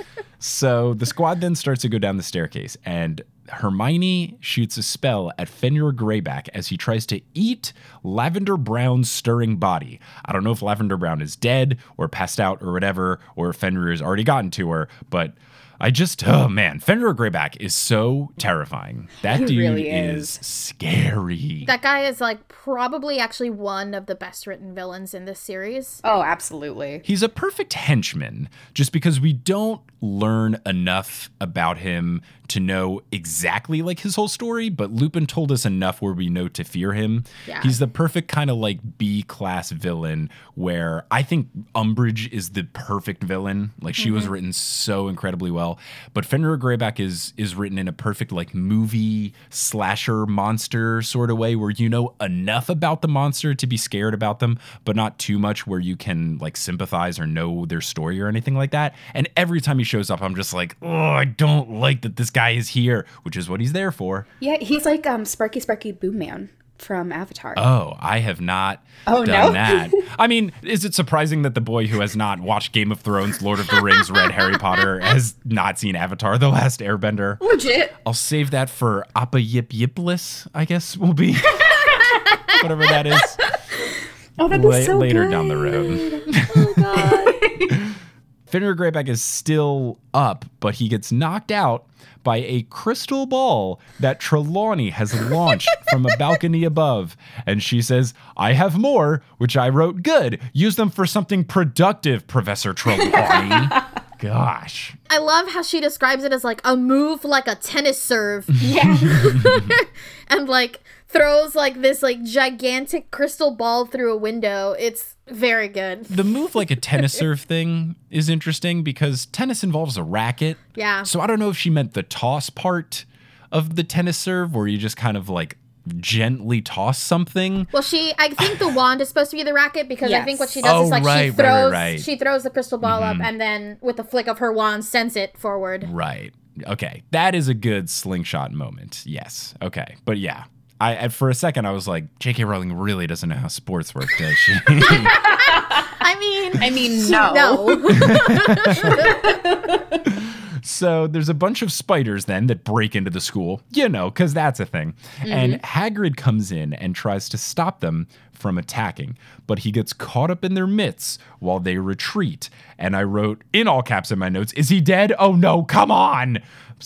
So the squad then starts to go down the staircase, and Hermione shoots a spell at Fenrir Greyback as he tries to eat Lavender Brown's stirring body. I don't know if Lavender Brown is dead or passed out or whatever, or if Fenrir has already gotten to her, but I just, oh man, Fenrir Greyback is so terrifying. That He dude really is. is. scary. That guy is like probably actually one of the best written villains in this series. Oh, absolutely. He's a perfect henchman just because we don't learn enough about him to know exactly like his whole story, but Lupin told us enough where we know to fear him. Yeah. He's the perfect kind of like B-class villain where I think Umbridge is the perfect villain. Like she mm-hmm. was written so incredibly well, but Fenrir Greyback is is written in a perfect like movie slasher monster sort of way where you know enough about the monster to be scared about them, but not too much where you can like sympathize or know their story or anything like that. And every time he shows up, I'm just like, oh, I don't like that this guy is here, which is what he's there for. Yeah, he's like um Sparky Sparky Boom Man from Avatar. Oh, I have not oh, done no? that. I mean, is it surprising that the boy who has not watched Game of Thrones, Lord of the Rings, read Harry Potter, has not seen Avatar, The Last Airbender? Legit. I'll save that for Appa Yip Yipless, I guess will be. Whatever that is. Oh, that'd be La- so later good. down the road. Oh god. Fenrir Greyback is still up, but he gets knocked out by a crystal ball that Trelawney has launched from a balcony above. And she says, I have more, which I wrote good. Use them for something productive, Professor Trelawney. gosh. I love how she describes it as like a move like a tennis serve. Yeah. And like throws like this like gigantic crystal ball through a window. It's very good. The move like a tennis serve thing is interesting because tennis involves a racket. Yeah. So I don't know if she meant the toss part of the tennis serve where you just kind of like gently toss something. Well, she, I think the wand is supposed to be the racket because I think what she does Yes. is like Oh, right, she right, throws, right, right. she throws the crystal ball up and then with the flick of her wand sends it forward. Right. Okay. That is a good slingshot moment. Yes. Okay. But yeah. I, I for a second I was like, J K Rowling really doesn't know how sports work, does she? I mean, I mean, no. no. So there's a bunch of spiders then that break into the school, you know, because that's a thing. Mm-hmm. And Hagrid comes in and tries to stop them from attacking, but he gets caught up in their midst while they retreat. And I wrote in all caps in my notes, is he dead? Oh no, come on.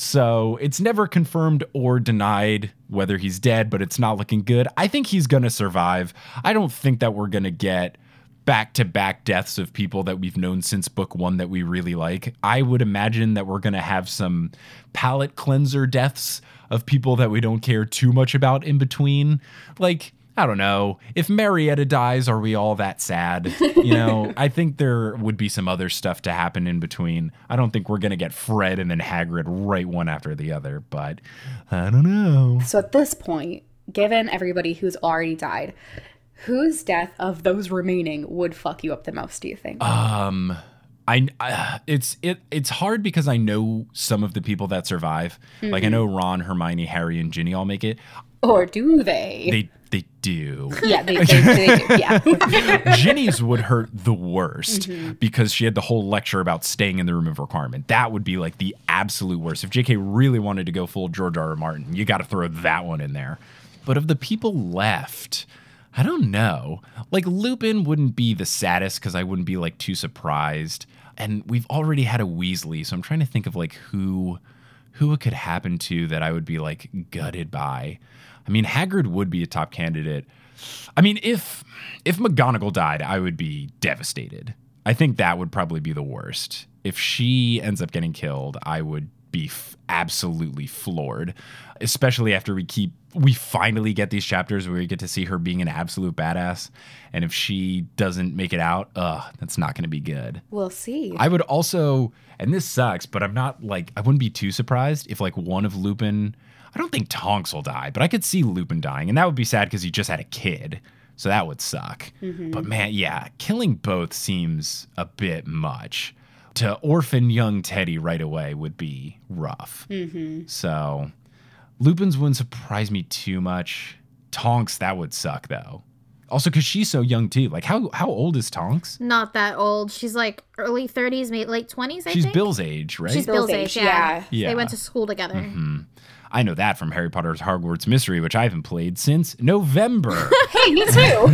So it's never confirmed or denied whether he's dead, but it's not looking good. I think he's going to survive. I don't think that we're going to get back-to-back deaths of people that we've known since book one that we really like. I would imagine that we're going to have some palate cleanser deaths of people that we don't care too much about in between. Like, I don't know. If Marietta dies, are we all that sad? You know, I think there would be some other stuff to happen in between. I don't think we're going to get Fred and then Hagrid right one after the other, but I don't know. So at this point, given everybody who's already died, whose death of those remaining would fuck you up the most, do you think? Um, I, uh, it's it it's hard because I know some of the people that survive. Mm-hmm. Like I know Ron, Hermione, Harry, and Ginny all make it. Or do they? They they do. Yeah, they, they, they do. Yeah. Ginny's would hurt the worst mm-hmm. because she had the whole lecture about staying in the room of requirement. That would be like the absolute worst. If J K really wanted to go full George R. R. Martin, you got to throw that one in there. But of the people left, I don't know. Like, Lupin wouldn't be the saddest because I wouldn't be, like, too surprised. And we've already had a Weasley, so I'm trying to think of, like, who who it could happen to that I would be, like, gutted by. I mean, Hagrid would be a top candidate. I mean, if if McGonagall died, I would be devastated. I think that would probably be the worst. If she ends up getting killed, I would be f- absolutely floored, especially after we keep we finally get these chapters where we get to see her being an absolute badass. And if she doesn't make it out, ugh, that's not going to be good. We'll see. I would also, and this sucks, but I'm not like, I wouldn't be too surprised if like one of Lupin, I don't think Tonks will die, but I could see Lupin dying. And that would be sad because he just had a kid. So that would suck. Mm-hmm. But man, yeah, killing both seems a bit much. To orphan young Teddy right away would be rough. Mm-hmm. So Lupin's wouldn't surprise me too much. Tonks, that would suck though. Also, because she's so young too. Like, how how old is Tonks? Not that old. She's like early thirties, maybe late twenties, I she's think. She's Bill's age, right? She's Bill's, Bill's age, age yeah. yeah. They went to school together. Mm-hmm. I know that from Harry Potter's Hogwarts Mystery, which I haven't played since November. Hey, me too.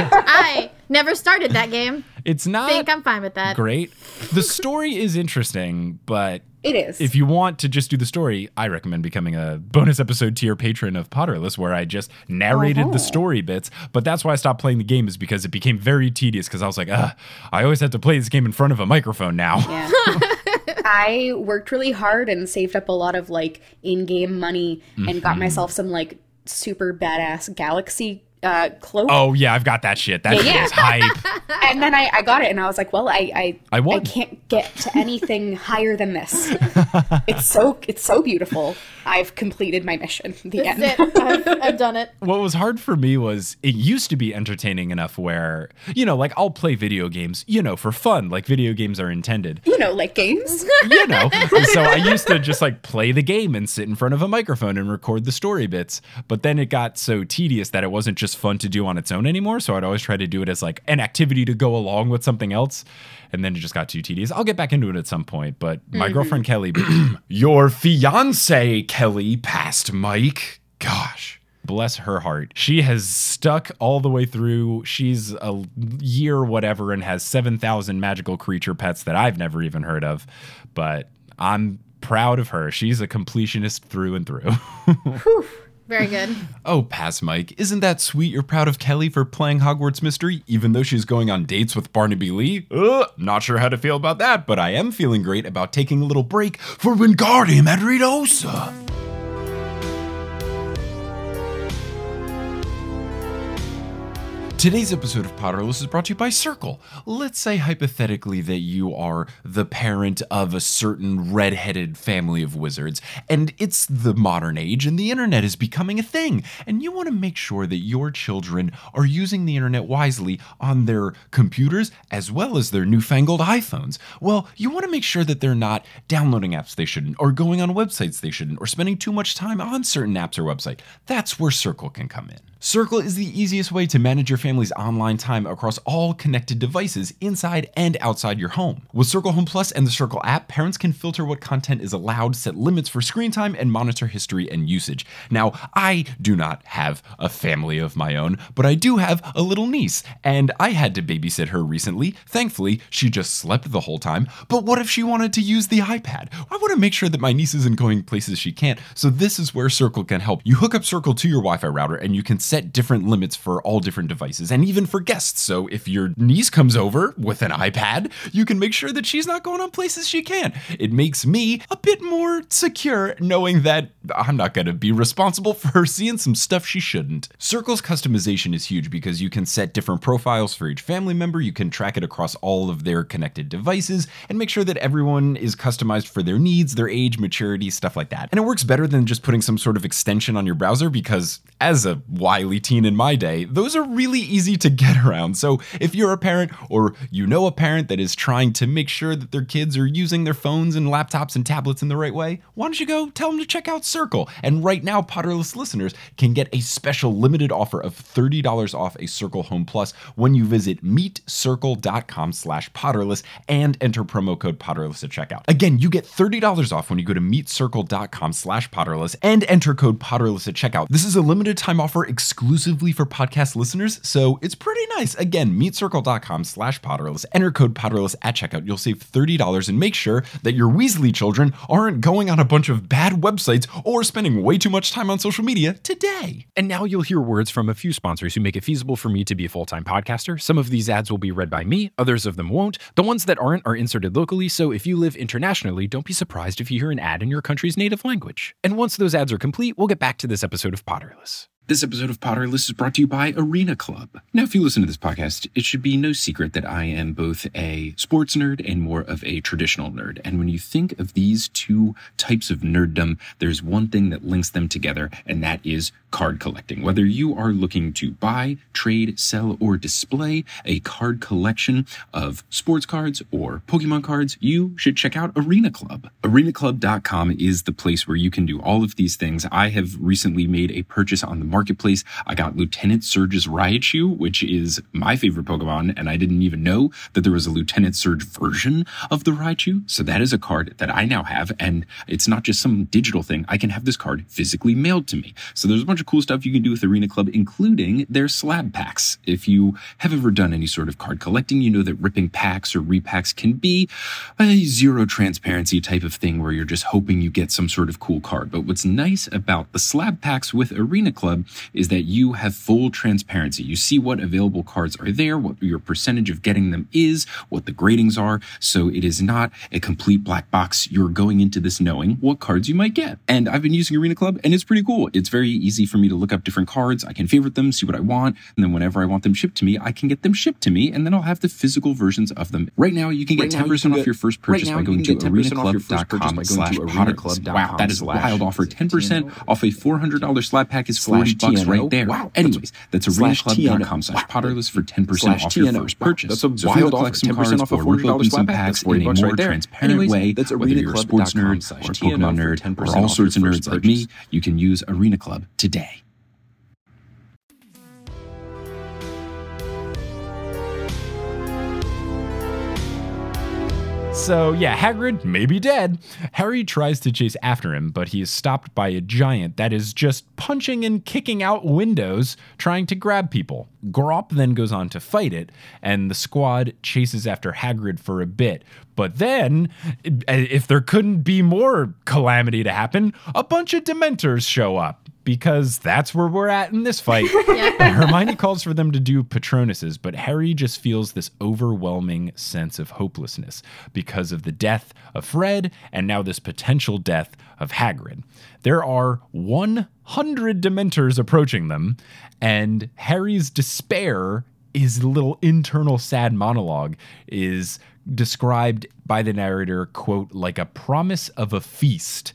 I never started that game. It's not I think I'm fine with that. Great. The story is interesting, but it is. If you want to just do the story, I recommend becoming a bonus episode tier patron of Potterless, where I just narrated uh-huh. the story bits. But that's why I stopped playing the game, is because it became very tedious, because I was like, Ugh, I always have to play this game in front of a microphone now. Yeah. I worked really hard and saved up a lot of like in-game money and mm-hmm. got myself some like super badass galaxy uh, cloak. Oh yeah, I've got that shit. That yeah, shit yeah. is hype. And then I, I got it and I was like, well, I I, I, I can't get to anything higher than this. It's so it's so beautiful. I've completed my mission. The That's end. it. I've, I've done it. What was hard for me was it used to be entertaining enough where, you know, like I'll play video games, you know, for fun, like video games are intended. You know, like games. You know. So I used to just like play the game and sit in front of a microphone and record the story bits. But then it got so tedious that it wasn't just fun to do on its own anymore. So I'd always try to do it as like an activity to go along with something else. And then it just got too tedious. I'll get back into it at some point. But my mm-hmm. girlfriend Kelly, your fiance Kelly passed Mike. Gosh, bless her heart. She has stuck all the way through. She's a year whatever and has seven thousand magical creature pets that I've never even heard of. But I'm proud of her. She's a completionist through and through. Very good. Oh, pass, Mike. Isn't that sweet you're proud of Kelly for playing Hogwarts Mystery, even though she's going on dates with Barnaby Lee? Ugh, not sure how to feel about that, but I am feeling great about taking a little break for Wingardium Adridosa. Today's episode of Potterless is brought to you by Circle. Let's say hypothetically that you are the parent of a certain red-headed family of wizards, and it's the modern age and the internet is becoming a thing, and you want to make sure that your children are using the internet wisely on their computers as well as their newfangled iPhones. Well, you want to make sure that they're not downloading apps they shouldn't, or going on websites they shouldn't, or spending too much time on certain apps or websites. That's where Circle can come in. Circle is the easiest way to manage your family's online time across all connected devices inside and outside your home. With Circle Home Plus and the Circle app, parents can filter what content is allowed, set limits for screen time, and monitor history and usage. Now, I do not have a family of my own, but I do have a little niece, and I had to babysit her recently. Thankfully, she just slept the whole time, but what if she wanted to use the iPad? I want to make sure that my niece isn't going places she can't, so this is where Circle can help. You hook up Circle to your Wi-Fi router, and you can set different limits for all different devices, and even for guests. So if your niece comes over with an iPad, you can make sure that she's not going on places she can't. It makes me a bit more secure knowing that I'm not going to be responsible for her seeing some stuff she shouldn't. Circle's customization is huge because you can set different profiles for each family member, you can track it across all of their connected devices, and make sure that everyone is customized for their needs, their age, maturity, stuff like that. And it works better than just putting some sort of extension on your browser because, as a wily teen in my day, those are really easy to get around. So if you're a parent or you know a parent that is trying to make sure that their kids are using their phones and laptops and tablets in the right way, why don't you go tell them to check out Circle? And right now, Potterless listeners can get a special limited offer of thirty dollars off a Circle Home Plus when you visit meetcircle.com slash Potterless and enter promo code Potterless at checkout. Again, you get thirty dollars off when you go to meetcircle.com slash Potterless and enter code Potterless at checkout. This is a limited time offer exclusively for podcast listeners, so it's pretty nice. Again, meetcircle.com slash Potterless. Enter code Potterless at checkout. You'll save thirty dollars and make sure that your Weasley children aren't going on a bunch of bad websites or spending way too much time on social media today. And now you'll hear words from a few sponsors who make it feasible for me to be a full-time podcaster. Some of these ads will be read by me, others of them won't. The ones that aren't are inserted locally, so if you live internationally, don't be surprised if you hear an ad in your country's native language. And once those ads are complete, we'll get back to this episode of Potterless. This episode of Potterless is brought to you by Arena Club. Now, if you listen to this podcast, it should be no secret that I am both a sports nerd and more of a traditional nerd. And when you think of these two types of nerddom, there's one thing that links them together, and that is card collecting. Whether you are looking to buy, trade, sell, or display a card collection of sports cards or Pokemon cards, you should check out Arena Club. arena club dot com is the place where you can do all of these things. I have recently made a purchase on the marketplace. I got Lieutenant Surge's Raichu, which is my favorite Pokemon, and I didn't even know that there was a Lieutenant Surge version of the Raichu. So that is a card that I now have, and it's not just some digital thing. I can have this card physically mailed to me. So there's a bunch of cool stuff you can do with Arena Club, including their slab packs. If you have ever done any sort of card collecting, you know that ripping packs or repacks can be a zero transparency type of thing where you're just hoping you get some sort of cool card. But what's nice about the slab packs with Arena Club is that you have full transparency. You see what available cards are there, what your percentage of getting them is, what the gradings are. So it is not a complete black box. You're going into this knowing what cards you might get. And I've been using Arena Club, and it's pretty cool. It's very easy for me to look up different cards. I can favorite them, see what I want, and then whenever I want them shipped to me, I can get them shipped to me, and then I'll have the physical versions of them. Right now, you can get ten percent off your first purchase by going to arena club dot com slash Potterless. Wow, that is a wild offer. ten percent off a four hundred dollars slab pack is forty bucks right there. Wow. Anyways, that's arena club dot com slash Potterless for ten percent off your first purchase. That's a so wild offer. ten percent off a four hundred dollars slab pack. Packs in a more transparent way. That's whether you're a sports nerd or a Pokemon nerd or all sorts of nerds like me, you can use Arena Club today. So yeah, Hagrid may be dead. Harry tries to chase after him, but he is stopped by a giant that is just punching and kicking out windows, trying to grab people. Grawp then goes on to fight it, and the squad chases after Hagrid for a bit. But then, if there couldn't be more calamity to happen, a bunch of Dementors show up. because that's where we're at in this fight. Hermione calls for them to do Patronuses, but Harry just feels this overwhelming sense of hopelessness because of the death of Fred and now this potential death of Hagrid. There are one hundred Dementors approaching them, and Harry's despair, his little internal sad monologue, is described by the narrator, quote, like a promise of a feast.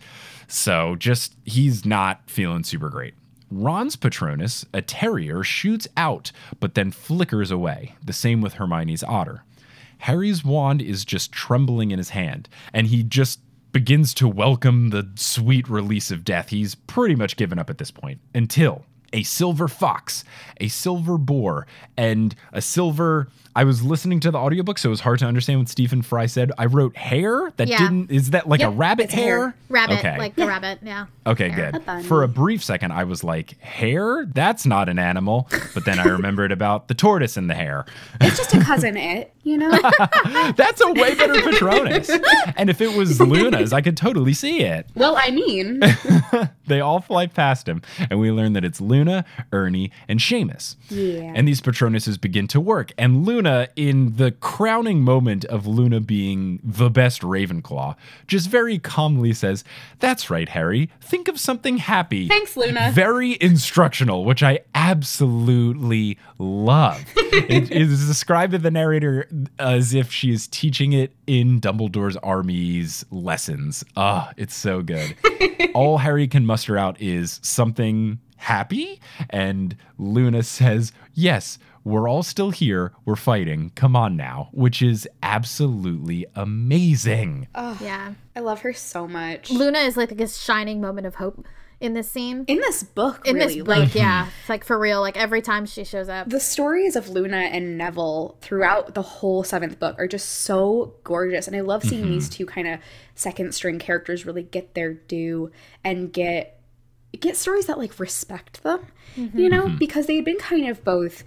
So just, he's not feeling super great. Ron's Patronus, a terrier, shoots out, but then flickers away. The same with Hermione's otter. Harry's wand is just trembling in his hand, and he just begins to welcome the sweet release of death. He's pretty much given up at this point, until a silver fox, a silver boar, and a silver... I was listening to the audiobook, so it was hard to understand what Stephen Fry said. I wrote hare? That Yeah. didn't... Is that like Yep, a rabbit it's a hare? hare. Rabbit, Okay. like the rabbit, yeah. Okay, Hare. good. For a brief second, I was like, hare? That's not an animal. But then I remembered about the tortoise and the hare. It's just a cousin it, you know? That's a way better Patronus. And if it was Luna's, I could totally see it. Well, I mean, They all fly past him, and we learn that it's Luna, Ernie, and Seamus. Yeah. And these Patronuses begin to work. And Luna, in the crowning moment of Luna being the best Ravenclaw, just very calmly says, "That's right, Harry. Think of something happy." Thanks, Luna. Very instructional, which I absolutely love. It is described to the narrator as if she is teaching it in Dumbledore's Army's lessons. Ah, it's so good. All Harry can muster out is something happy, and Luna says, "Yes, we're all still here. We're fighting. Come on now," which is absolutely amazing. Yeah. I love her so much. Luna is like this shining moment of hope in this scene. In this book, In really. this book, like, yeah. It's like for real, like every time she shows up. the stories of Luna and Neville throughout the whole seventh book are just so gorgeous. And I love seeing these two kind of second string characters really get their due and get get stories that like respect them, you know, because they'd been kind of both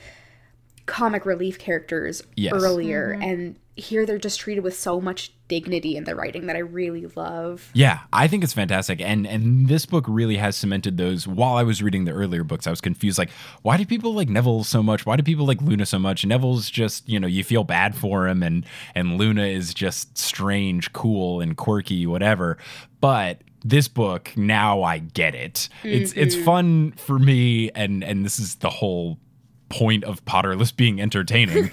comic relief characters Yes. earlier, and here they're just treated with so much dignity in the writing that I really love. Yeah, I think it's fantastic. And and this book really has cemented those. While I was reading the earlier books, I was confused. Like, why do people like Neville so much? Why do people like Luna so much? Neville's just, you know, you feel bad for him, and and Luna is just strange, cool, and quirky, whatever. But this book, now I get it. It's it's fun for me, and and this is the whole point of Potterless being entertaining.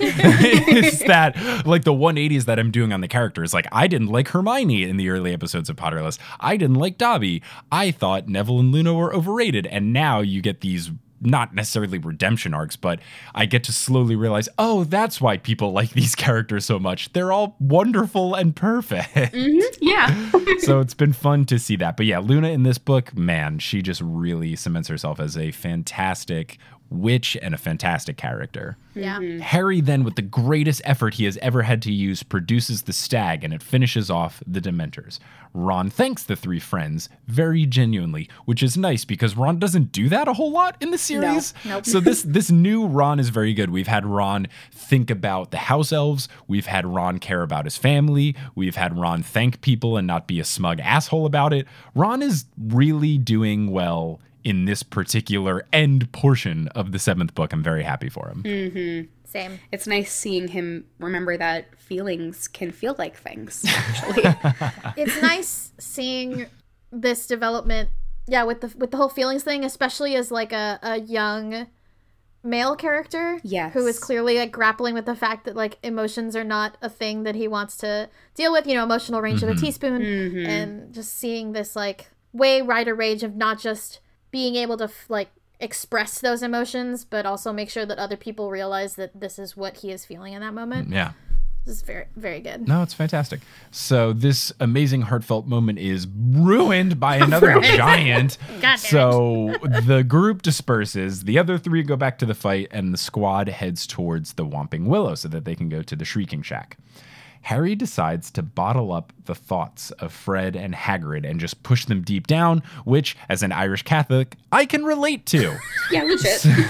Is that like the one eighties that I'm doing on the characters? Like, I didn't like Hermione in the early episodes of Potterless. I didn't like Dobby. I thought Neville and Luna were overrated, and now you get these not necessarily redemption arcs, but I get to slowly realize, oh, that's why people like these characters so much. They're all wonderful and perfect. Yeah. So it's been fun to see that. But yeah, Luna in this book, man, she just really cements herself as a fantastic witch and a fantastic character. Yeah. Harry then, with the greatest effort he has ever had to use, produces the stag, and it finishes off the Dementors. Ron thanks the three friends very genuinely, which is nice because Ron doesn't do that a whole lot in the series. Nope. So this this new Ron is very good. We've had Ron think about the house elves. We've had Ron care about his family. We've had Ron thank people and not be a smug asshole about it. Ron is really doing well in this particular end portion of the seventh book. I'm very happy for him. Same. It's nice seeing him remember that feelings can feel like things, actually. It's nice seeing this development, yeah, with the with the whole feelings thing, especially as like a, a young male character. Yes. Who is clearly like grappling with the fact that like emotions are not a thing that he wants to deal with, you know, emotional range of a teaspoon. And just seeing this like way wider range of not just being able to like express those emotions, but also make sure that other people realize that this is what he is feeling in that moment. Yeah. This is very, very good. No, it's fantastic. So this amazing heartfelt moment is ruined by another giant. God damn it. So the group disperses. The other three go back to the fight, and the squad heads towards the Whomping Willow so that they can go to the Shrieking Shack. Harry decides to bottle up the thoughts of Fred and Hagrid and just push them deep down, which, as an Irish Catholic, I can relate to. Yeah, legit. So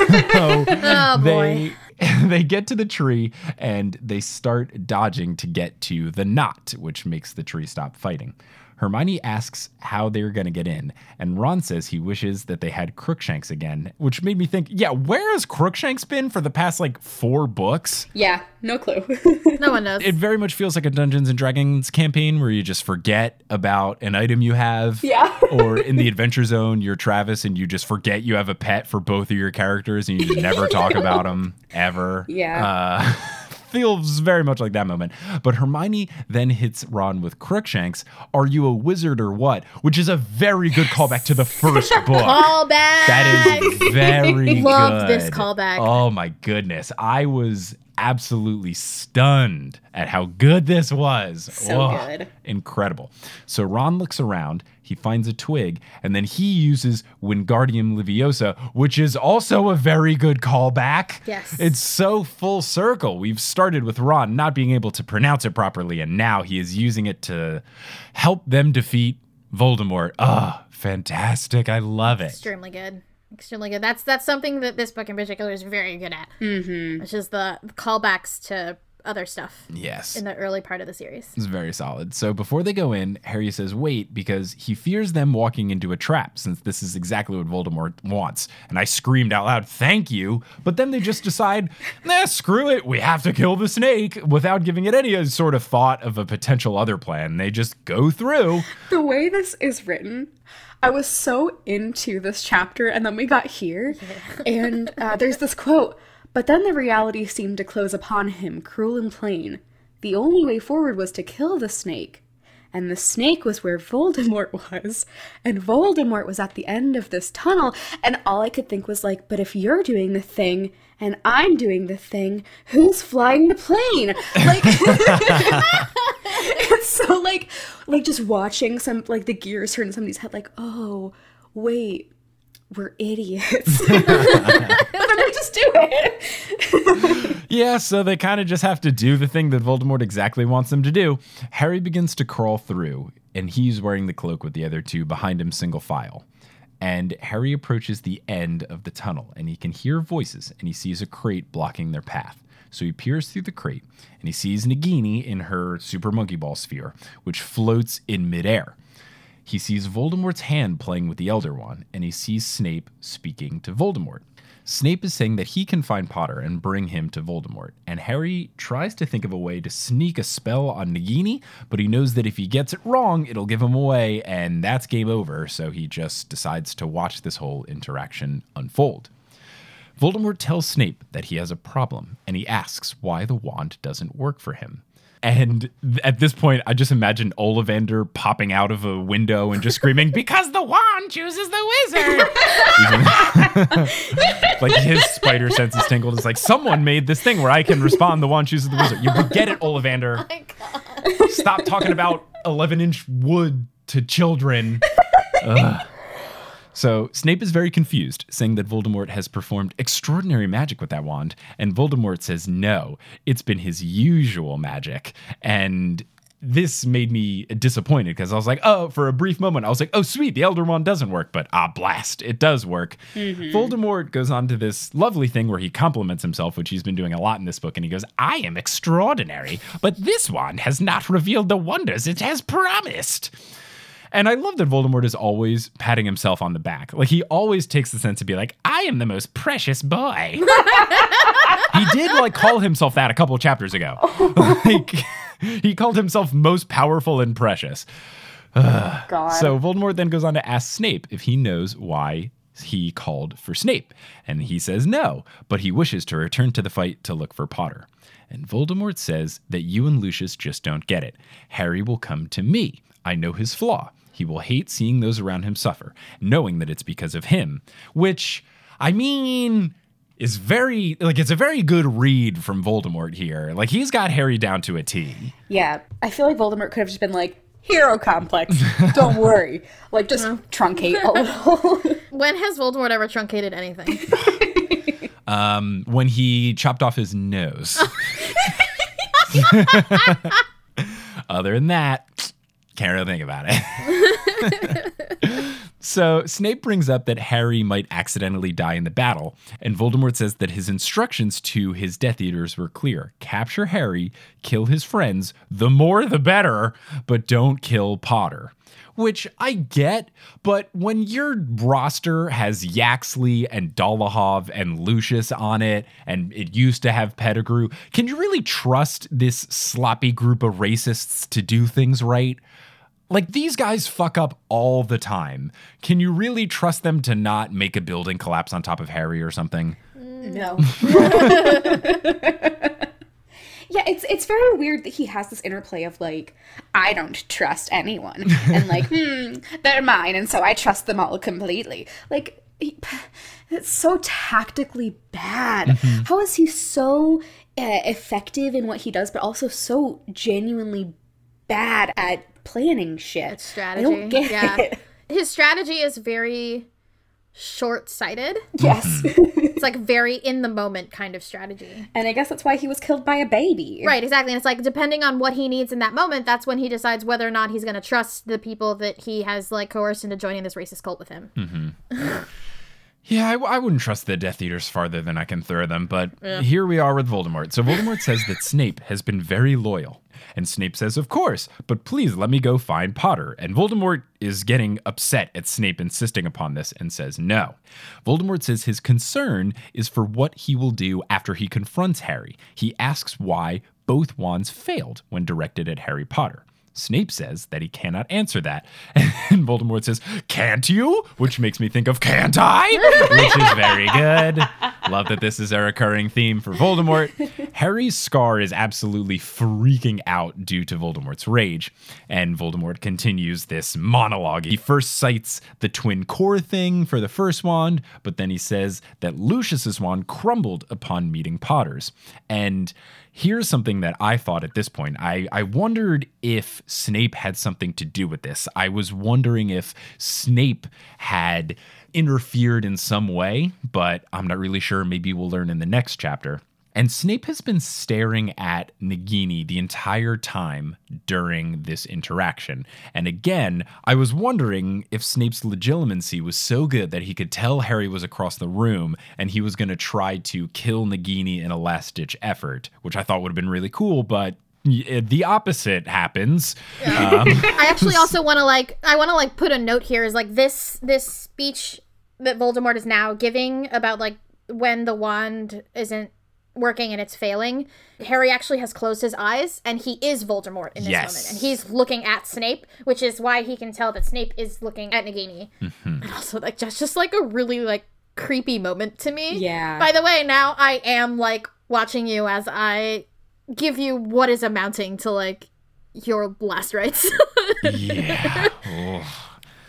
Oh, boy. they they get to the tree and they start dodging to get to the knot, which makes the tree stop fighting. Hermione asks how they're going to get in, and Ron says he wishes that they had Crookshanks again, which made me think, yeah, where has Crookshanks been for the past, like, four books? Yeah, no clue. No one knows. It very much feels like a Dungeons and Dragons campaign where you just forget about an item you have. Yeah. Or in the Adventure Zone, you're Travis and you just forget you have a pet for both of your characters and you just never talk about them ever. Yeah. Uh, feels very much like that moment. But Hermione then hits Ron with Crookshanks, "Are you a wizard or what?" Which is a very good callback to the first book. Callback. That is very good. Love this callback. Oh my goodness. I was absolutely stunned at how good this was. So Whoa, good. Incredible. So Ron looks around, he finds a twig, and then he uses Wingardium Leviosa, which is also a very good callback. Yes. It's so full circle. We've started with Ron not being able to pronounce it properly, and now he is using it to help them defeat Voldemort. Ah, fantastic. I love it. Extremely good. Extremely good. That's that's something that this book in particular is very good at, mm-hmm. which is the callbacks to other stuff Yes. in the early part of the series. It's very solid. So before they go in, Harry says wait because he fears them walking into a trap since this is exactly what Voldemort wants. And I screamed out loud, "Thank you." But then they just decide, nah, screw it. We have to kill the snake without giving it any sort of thought of a potential other plan. They just go through. The way this is written, I was so into this chapter, and then we got here, and uh, there's this quote, "But then the reality seemed to close upon him, cruel and plain. The only way forward was to kill the snake. And the snake was where Voldemort was, and Voldemort was at the end of this tunnel." And all I could think was like, but if you're doing the thing, and I'm doing the thing, who's flying the plane? Like, it's so like, like just watching some, like the gears turn in somebody's head, like, oh, wait, we're idiots. And then they just do it. Yeah, so they kind of just have to do the thing that Voldemort exactly wants them to do. Harry begins to crawl through, and he's wearing the cloak with the other two behind him single file. And Harry approaches the end of the tunnel, and he can hear voices, and he sees a crate blocking their path. So he peers through the crate, and he sees Nagini in her Super Monkey Ball sphere, which floats in midair. He sees Voldemort's hand playing with the Elder Wand, and he sees Snape speaking to Voldemort. Snape is saying that he can find Potter and bring him to Voldemort, and Harry tries to think of a way to sneak a spell on Nagini, but he knows that if he gets it wrong, it'll give him away, and that's game over, so he just decides to watch this whole interaction unfold. Voldemort tells Snape that he has a problem, and he asks why the wand doesn't work for him. And at this point, I just imagine Ollivander popping out of a window and just screaming, "Because the wand chooses the wizard!" Like his spider sense is tingled. It's like, someone made this thing where I can respond, the wand chooses the wizard. You get it, Ollivander. Oh my God. Stop talking about eleven-inch wood to children. Ugh. So Snape is very confused, saying that Voldemort has performed extraordinary magic with that wand, and Voldemort says no, it's been his usual magic. And this made me disappointed because I was like, oh, for a brief moment, I was like, oh, sweet, the Elder Wand doesn't work, but ah, blast, it does work. Mm-hmm. Voldemort goes on to this lovely thing where he compliments himself, which he's been doing a lot in this book, and he goes, "I am extraordinary, but this wand has not revealed the wonders it has promised." And I love that Voldemort is always patting himself on the back. Like, he always takes the sense to be like, I am the most precious boy. He did, like, call himself that a couple of chapters ago. Like, he called himself most powerful and precious. Oh, God. So Voldemort then goes on to ask Snape if he knows why he called for Snape. And he says no, but he wishes to return to the fight to look for Potter. And Voldemort says that you and Lucius just don't get it. Harry will come to me. I know his flaw. He will hate seeing those around him suffer, knowing that it's because of him, which, I mean, is very, like, it's a very good read from Voldemort here. Like, he's got Harry down to a T. Yeah, I feel like Voldemort could have just been like, hero complex, don't worry. Like, just truncate a little. When has Voldemort ever truncated anything? um, when he chopped off his nose. Other than that, can't really think about it. So Snape brings up that Harry might accidentally die in the battle, and Voldemort says that his instructions to his Death Eaters were clear. Capture Harry, kill his friends, the more the better, but don't kill Potter. Which I get, but when your roster has Yaxley and Dolohov and Lucius on it, and it used to have Pettigrew, can you really trust this sloppy group of racists to do things right? Like, these guys fuck up all the time. Can you really trust them to not make a building collapse on top of Harry or something? No. Yeah, it's it's very weird that he has this interplay of, like, I don't trust anyone. And, like, hmm, they're mine, and so I trust them all completely. Like, he, it's so tactically bad. Mm-hmm. How is he so uh, effective in what he does, but also so genuinely bad at planning shit? It's strategy. I don't get yeah. it. His strategy is very short-sighted. Yes. It's like very in the moment kind of strategy. And I guess that's why he was killed by a baby. Right, exactly. And it's like, depending on what he needs in that moment, that's when he decides whether or not he's going to trust the people that he has, like, coerced into joining this racist cult with him. Mm-hmm. Yeah, I, I wouldn't trust the Death Eaters farther than I can throw them, but yeah. Here we are with Voldemort. So Voldemort says that Snape has been very loyal. And Snape says, of course, but please let me go find Potter. And Voldemort is getting upset at Snape insisting upon this and says no. Voldemort says his concern is for what he will do after he confronts Harry. He asks why both wands failed when directed at Harry Potter. Snape says that he cannot answer that. And Voldemort says, can't you? Which makes me think of can't I? Which is very good. Love that this is a recurring theme for Voldemort. Harry's scar is absolutely freaking out due to Voldemort's rage. And Voldemort continues this monologue. He first cites the twin core thing for the first wand, but then he says that Lucius's wand crumbled upon meeting Potter's. And here's something that I thought at this point. I, I wondered if Snape had something to do with this. I was wondering if Snape had interfered in some way, but I'm not really sure. Maybe we'll learn in the next chapter. And Snape has been staring at Nagini the entire time during this interaction. And again, I was wondering if Snape's legitimacy was so good that he could tell Harry was across the room and he was going to try to kill Nagini in a last-ditch effort, which I thought would have been really cool, but the opposite happens. Yeah. Um, I actually also want to like, I want to like put a note here is like this, this speech that Voldemort is now giving about like when the wand isn't working and it's failing. Harry actually has closed his eyes and he is Voldemort in this yes. moment. And he's looking at Snape, which is why he can tell that Snape is looking at Nagini. Mm-hmm. And also like just, just like a really like creepy moment to me. Yeah. By the way, now I am like watching you as I give you what is amounting to like your last rites. Yeah. Oh.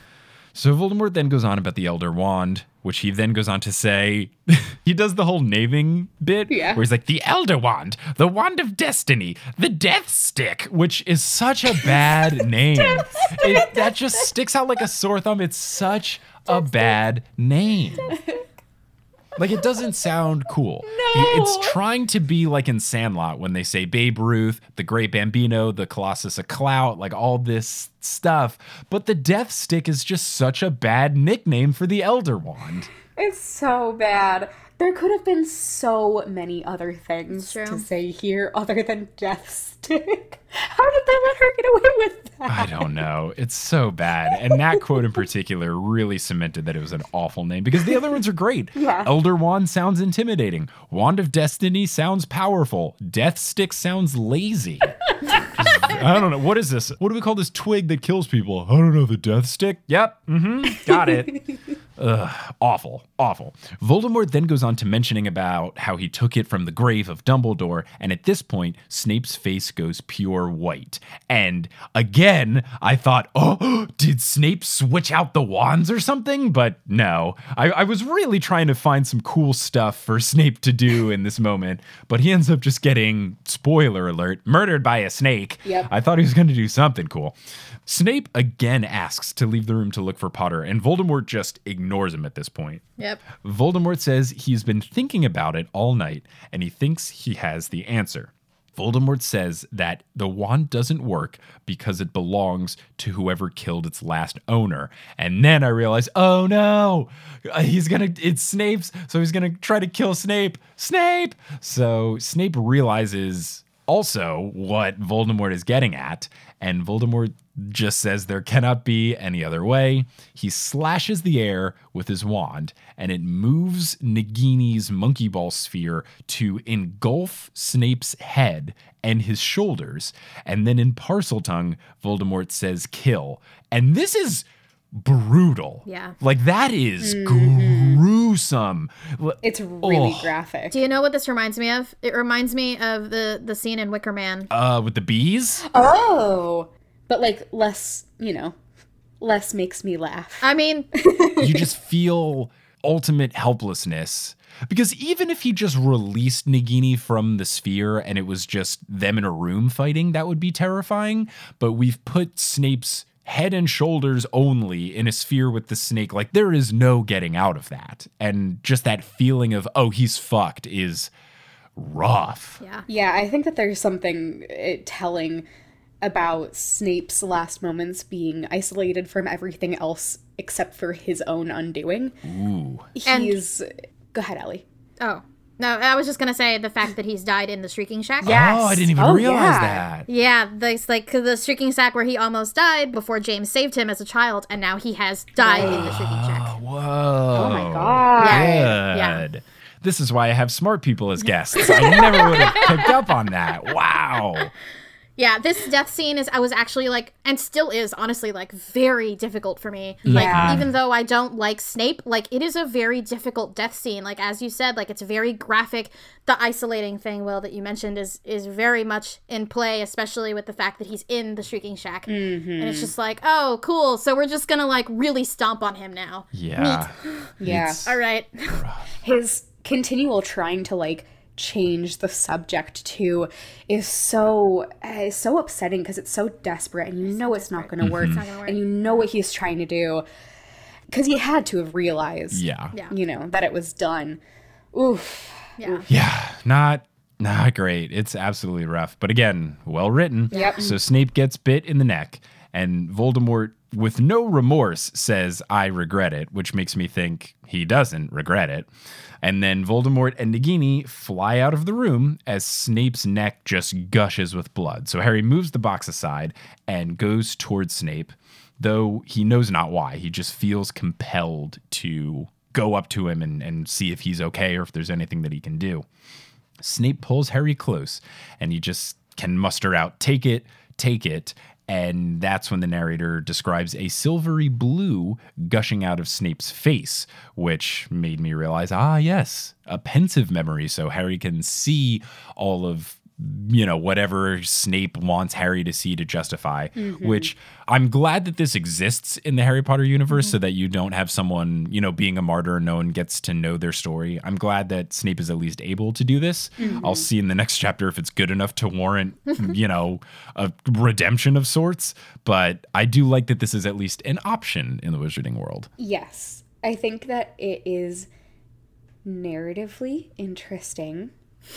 So Voldemort then goes on about the Elder Wand, which he then goes on to say, he does the whole naming bit, yeah. where he's like, the Elder Wand, the Wand of Destiny, the Death Stick, which is such a bad name. It, that just sticks out like a sore thumb. It's such a bad name. Like, it doesn't sound cool. No. It's trying to be like in Sandlot when they say Babe Ruth, the Great Bambino, the Colossus of Clout, like all this stuff. But the Death Stick is just such a bad nickname for the Elder Wand. It's so bad. There could have been so many other things to say here other than Death Stick. How did they let her get away with that? I don't know. It's so bad. And that quote in particular really cemented that it was an awful name because the other ones are great. Yeah. Elder Wand sounds intimidating. Wand of Destiny sounds powerful. Death Stick sounds lazy. Just, I don't know. What is this? What do we call this twig that kills people? I don't know. The Death Stick? Yep. Mm-hmm. Got it. Ugh, awful, awful. Voldemort then goes on to mentioning about how he took it from the grave of Dumbledore, and at this point, Snape's face goes pure white. And again, I thought, oh, did Snape switch out the wands or something? But no, I, I was really trying to find some cool stuff for Snape to do in this moment, but he ends up just getting, spoiler alert, murdered by a snake. Yep. I thought he was going to do something cool. Snape again asks to leave the room to look for Potter, and Voldemort just ignores him at this point. Yep. Voldemort says he's been thinking about it all night, and he thinks he has the answer. Voldemort says that the wand doesn't work because it belongs to whoever killed its last owner. And then I realized, oh no, he's gonna, it's Snape's, so he's gonna try to kill Snape. Snape! So Snape realizes also what Voldemort is getting at, and Voldemort just says there cannot be any other way. He slashes the air with his wand, and it moves Nagini's monkey ball sphere to engulf Snape's head and his shoulders. And then in Parseltongue, Voldemort says kill. And this is brutal. Yeah. Like, that is Mm-hmm. gruesome. It's really Oh. graphic. Do you know what this reminds me of? It reminds me of the the scene in Wicker Man. Uh, with the bees? Oh, but like less, you know, less makes me laugh. I mean, You just feel ultimate helplessness. Because even if he just released Nagini from the sphere and it was just them in a room fighting, that would be terrifying. But we've put Snape's head and shoulders only in a sphere with the snake. Like, there is no getting out of that. And just that feeling of, oh, he's fucked is rough. yeah. Yeah, I think that there's something uh, telling about Snape's last moments being isolated from everything else except for his own undoing. Ooh. And- He's. Go ahead, Ellie. Oh. No, I was just going to say the fact that he's died in the Shrieking Shack. Yes. Oh, I didn't even Oh, realize yeah. that. Yeah, there's like 'cause the Shrieking Shack where he almost died before James saved him as a child, and now he has died in the Shrieking Shack. Whoa. Oh my god. Yeah. Good. This is why I have smart people as guests. I never would have picked up on that. Wow. Yeah, this death scene is I was actually like, and still is honestly like very difficult for me. Yeah. Like, even though I don't like Snape, like it is a very difficult death scene. Like, as you said, like it's very graphic. The isolating thing, Will, that you mentioned is is very much in play, especially with the fact that he's in the Shrieking Shack. Mm-hmm. And it's just like, oh, cool. So we're just gonna like really stomp on him now. Yeah. Yeah. It's- All right. His continual trying to like change the subject to is so uh, is so upsetting because it's so desperate and you know it's not going to work, work. and you know what he's trying to do because he had to have realized Yeah. Yeah. you know that it was done. Oof. Yeah. Yeah. Not not great. It's absolutely rough. But again, well written. Yep. So Snape gets bit in the neck, and Voldemort, with no remorse, says, I regret it, which makes me think he doesn't regret it. And then Voldemort and Nagini fly out of the room as Snape's neck just gushes with blood. So Harry moves the box aside and goes towards Snape, though he knows not why. He just feels compelled to go up to him and, and see if he's okay or if there's anything that he can do. Snape pulls Harry close, and he just can muster out, take it, take it. And that's when the narrator describes a silvery blue gushing out of Snape's face, which made me realize, ah, yes, a pensive memory. So Harry can see all of, you know, whatever Snape wants Harry to see to justify, Mm-hmm. which I'm glad that this exists in the Harry Potter universe so that you don't have someone, you know, being a martyr and no one gets to know their story. I'm glad that Snape is at least able to do this. Mm-hmm. I'll see in the next chapter if it's good enough to warrant, you know, a redemption of sorts. But I do like that this is at least an option in the wizarding world. Yes, I think that it is narratively interesting,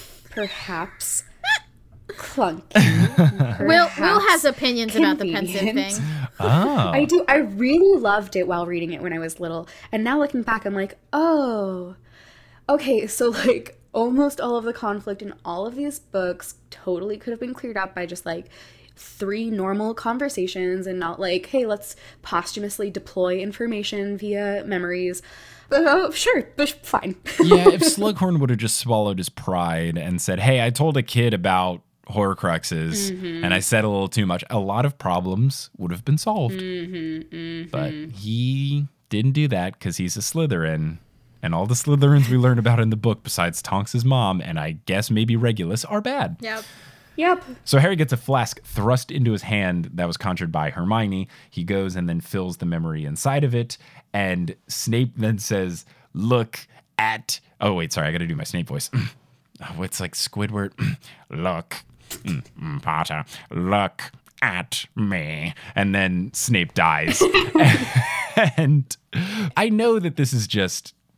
perhaps clunky. Will Will perhaps has opinions about the pensive convenient. thing. Oh. I do. I really loved it while reading it when I was little. And now looking back, I'm like, oh, okay. So, like, almost all of the conflict in all of these books totally could have been cleared up by just, like, three normal conversations and not like, hey, let's posthumously deploy information via memories. Uh, sure, but fine. Yeah, if Slughorn would have just swallowed his pride and said, hey, I told a kid about Horcruxes Mm-hmm. and I said a little too much, a lot of problems would have been solved. Mm-hmm, mm-hmm. But he didn't do that because he's a Slytherin. And all the Slytherins we learned about in the book, besides Tonks' mom and I guess maybe Regulus, are bad. Yep. Yep. So Harry gets a flask thrust into his hand that was conjured by Hermione. He goes and then fills the memory inside of it. And Snape then says, look at... Oh, wait, sorry. I got to do my Snape voice. Oh, it's like Squidward. Look, mm, Potter, look at me. And then Snape dies. And I know that this is just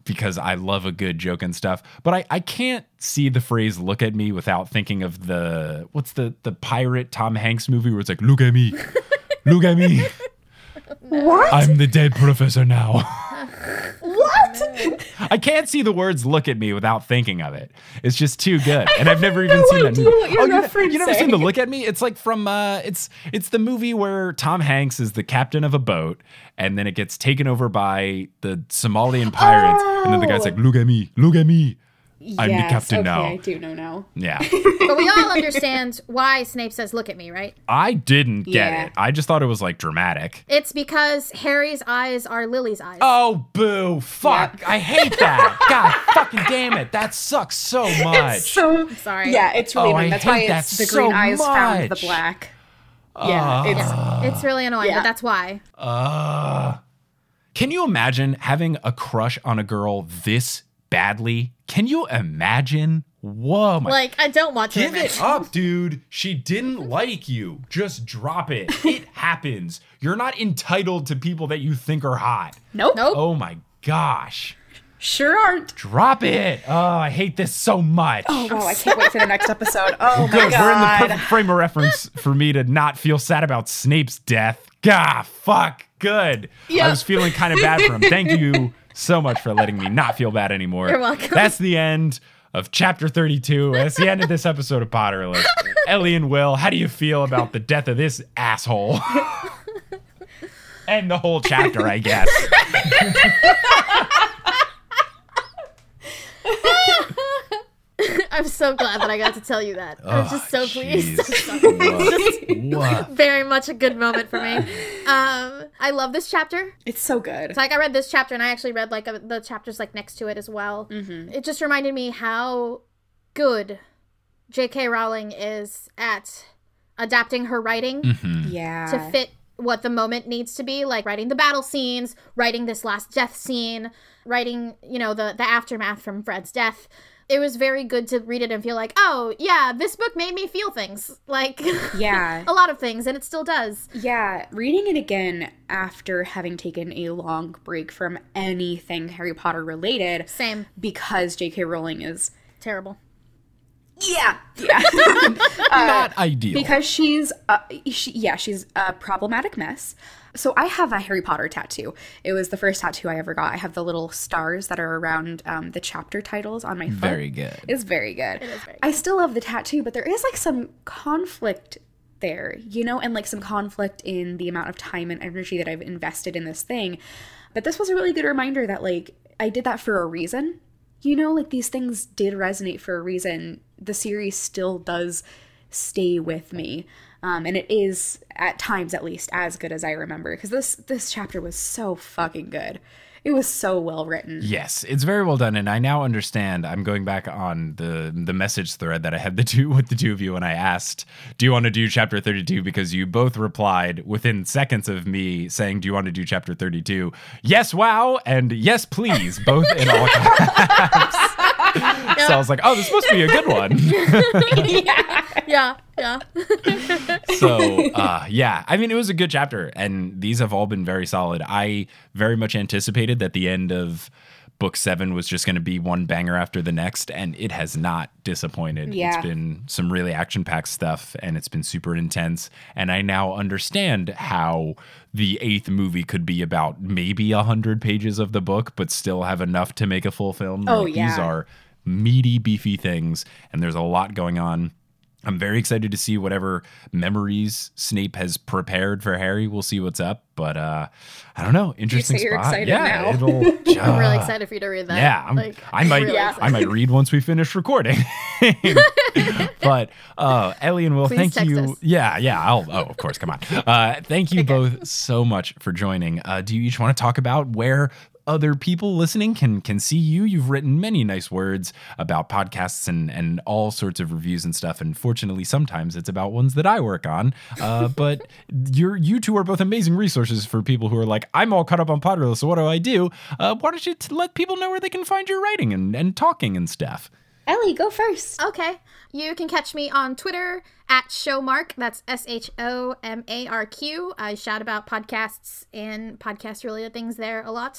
because I love a good joke and stuff. But I, I can't see the phrase "look at me" without thinking of the what's the the pirate Tom Hanks movie where it's like, "Look at me, look at me, What? I'm the dead professor now." What? I can't see the words "look at me" without thinking of it. It's just too good, and I've never even no seen that idea movie. what you're oh, you, referencing. you never seen the "Look at Me"? It's like from uh, it's it's the movie where Tom Hanks is the captain of a boat, and then it gets taken over by the Somalian pirates, and then the guy's like, "Look at me, look at me, I'm the Yes, captain okay, now." I do know now. Yeah, But we all understand why Snape says, "Look at me," right? I didn't get Yeah. it. I just thought it was like dramatic. It's because Harry's eyes are Lily's eyes. Oh, boo! Fuck! Yep. I hate that. God, fucking damn it! That sucks so much. So Sorry. Yeah, it's really Oh, annoying. I That's why hate that it's the green so eyes found the much. black. Ah. Yeah, it's It's really annoying, Yeah. but that's why. Uh, can you imagine having a crush on a girl this badly? Can you imagine? Whoa, my Like, I don't want to Give admit. it up, dude. She didn't like you. Just drop it. It happens. You're not entitled to people that you think are hot. nope. Nope. Oh my gosh. Sure aren't. Drop it. Oh, I hate this so much. Oh wow, I can't wait for the next episode. Oh my Good. god. We're in the perfect frame of reference for me to not feel sad about Snape's death. Gah, fuck. Good. I Yep. was feeling kind of bad for him. Thank you so much for letting me not feel bad anymore. You're welcome. That's the end of chapter thirty-two. That's the end of this episode of Potterless. Ellie and Will, how do you feel about the death of this asshole? And the whole chapter, I guess. I'm so glad that I got to tell you that. I'm just so pleased. Jeez. What? What? Very much a good moment for me. Um, I love this chapter. It's so good. It's like I read this chapter and I actually read like a, the chapters like next to it as well. Mm-hmm. It just reminded me how good J K Rowling is at adapting her writing Yeah. to fit what the moment needs to be, like writing the battle scenes, writing this last death scene, writing, you know, the the aftermath from Fred's death. It was very good to read it and feel like, oh, yeah, this book made me feel things. Like, Yeah. a lot of things, and it still does. Yeah, reading it again after having taken a long break from anything Harry Potter related. Same. Because J K Rowling is Terrible. yeah, yeah. Not ideal. Because she's uh, she, yeah, she's a problematic mess. So I have a Harry Potter tattoo. It was the first tattoo I ever got. I have the little stars that are around um, the chapter titles on my foot. Very good. It's very good. It is very I still love the tattoo, but there is like some conflict there, you know, and like some conflict in the amount of time and energy that I've invested in this thing. But this was a really good reminder that like I did that for a reason. You know, like these things did resonate for a reason. The series still does stay with me. Um, and it is, at times at least, as good as I remember. Because this, this chapter was so fucking good. It was so well written. Yes, it's very well done, and I now understand. I'm going back on the the message thread that I had the two with the two of you when I asked, "Do you want to do chapter thirty-two?" Because you both replied within seconds of me saying, "Do you want to do chapter thirty-two?" Yes, wow, and yes, please, both in all caps. So I was like, "Oh, this must be a good one." Yeah, yeah. So uh, yeah, I mean, it was a good chapter, and these have all been very solid. I very much anticipated that the end of book seven was just going to be one banger after the next, and it has not disappointed. Yeah. It's been some really action-packed stuff, and it's been super intense, and I now understand how the eighth movie could be about maybe a hundred pages of the book, but still have enough to make a full film. Oh, Like, yeah. These are meaty, beefy things, and there's a lot going on. I'm very excited to see whatever memories Snape has prepared for Harry. We'll see what's up, but uh, I don't know. Interesting say you're spot. excited yeah, now. it'll. I'm really uh, excited for you to read that. Yeah, I'm, Like, I might. really Yeah. I excited. might read once we finish recording. But uh, Ellie and Will, Please thank text you. us. Yeah, yeah. I'll. Oh, of course. Come on. Uh, thank you both so much for joining. Uh, do you each want to talk about where other people listening can can see you? You've written many nice words about podcasts and and all sorts of reviews and stuff. And fortunately, sometimes it's about ones that I work on. Uh, but you're you two are both amazing resources for people who are like, I'm all caught up on Potterless, so what do I do? Uh, why don't you t- let people know where they can find your writing and and talking and stuff? Ellie, go first. Okay. You can catch me on Twitter at Showmark. That's S H O M A R Q. I shout about podcasts and podcast related things there a lot.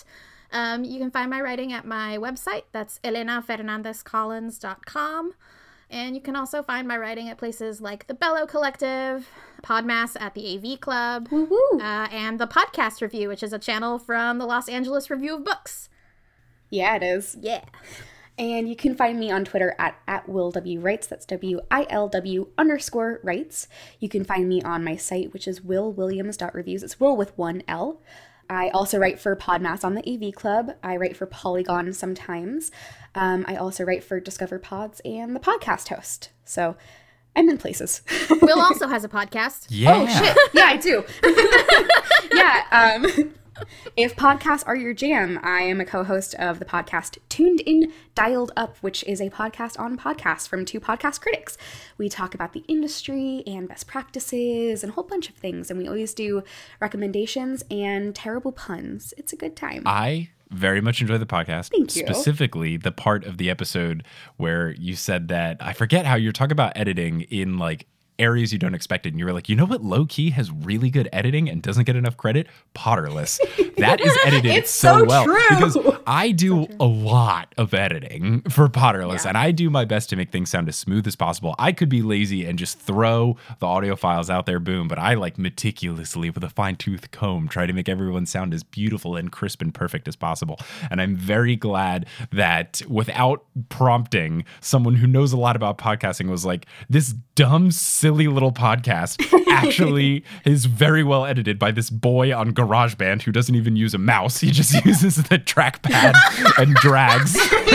Um, you can find my writing at my website. That's elena fernandez collins dot com. And you can also find my writing at places like the Bellow Collective, Podmass at the A V Club, uh, and the Podcast Review, which is a channel from the Los Angeles Review of Books. Yeah, it is. Yeah. And you can find me on Twitter at, at Will W. Writes. That's W I L W underscore Writes. You can find me on my site, which is will williams dot reviews. It's Will with one L. I also write for Podmass on the A V Club. I write for Polygon sometimes. Um, I also write for Discover Pods and the Podcast Host. So I'm in places. Will also has a podcast. Yeah. Oh, shit. Yeah, I do. yeah. Um, if podcasts are your jam, I am a co-host of the podcast Tuned In, Dialed Up, which is a podcast on podcasts from two podcast critics. We talk about the industry and best practices and a whole bunch of things, and we always do recommendations and terrible puns. It's a good time. I very much enjoy the podcast. Thank you. Specifically, the part of the episode where you said that, I forget how you're talking about editing in like areas you don't expect it. And you were like, you know what low key has really good editing and doesn't get enough credit? Potterless. That is edited It's so, so well. true. Because I do a lot of editing for Potterless, Yeah. and I do my best to make things sound as smooth as possible. I could be lazy and just throw the audio files out there, boom, but I like meticulously with a fine-tooth comb try to make everyone sound as beautiful and crisp and perfect as possible. And I'm very glad that without prompting, someone who knows a lot about podcasting was like, this dumb, silly little podcast actually is very well edited by this boy on GarageBand who doesn't even use a mouse. He just uses the trackpad and drags.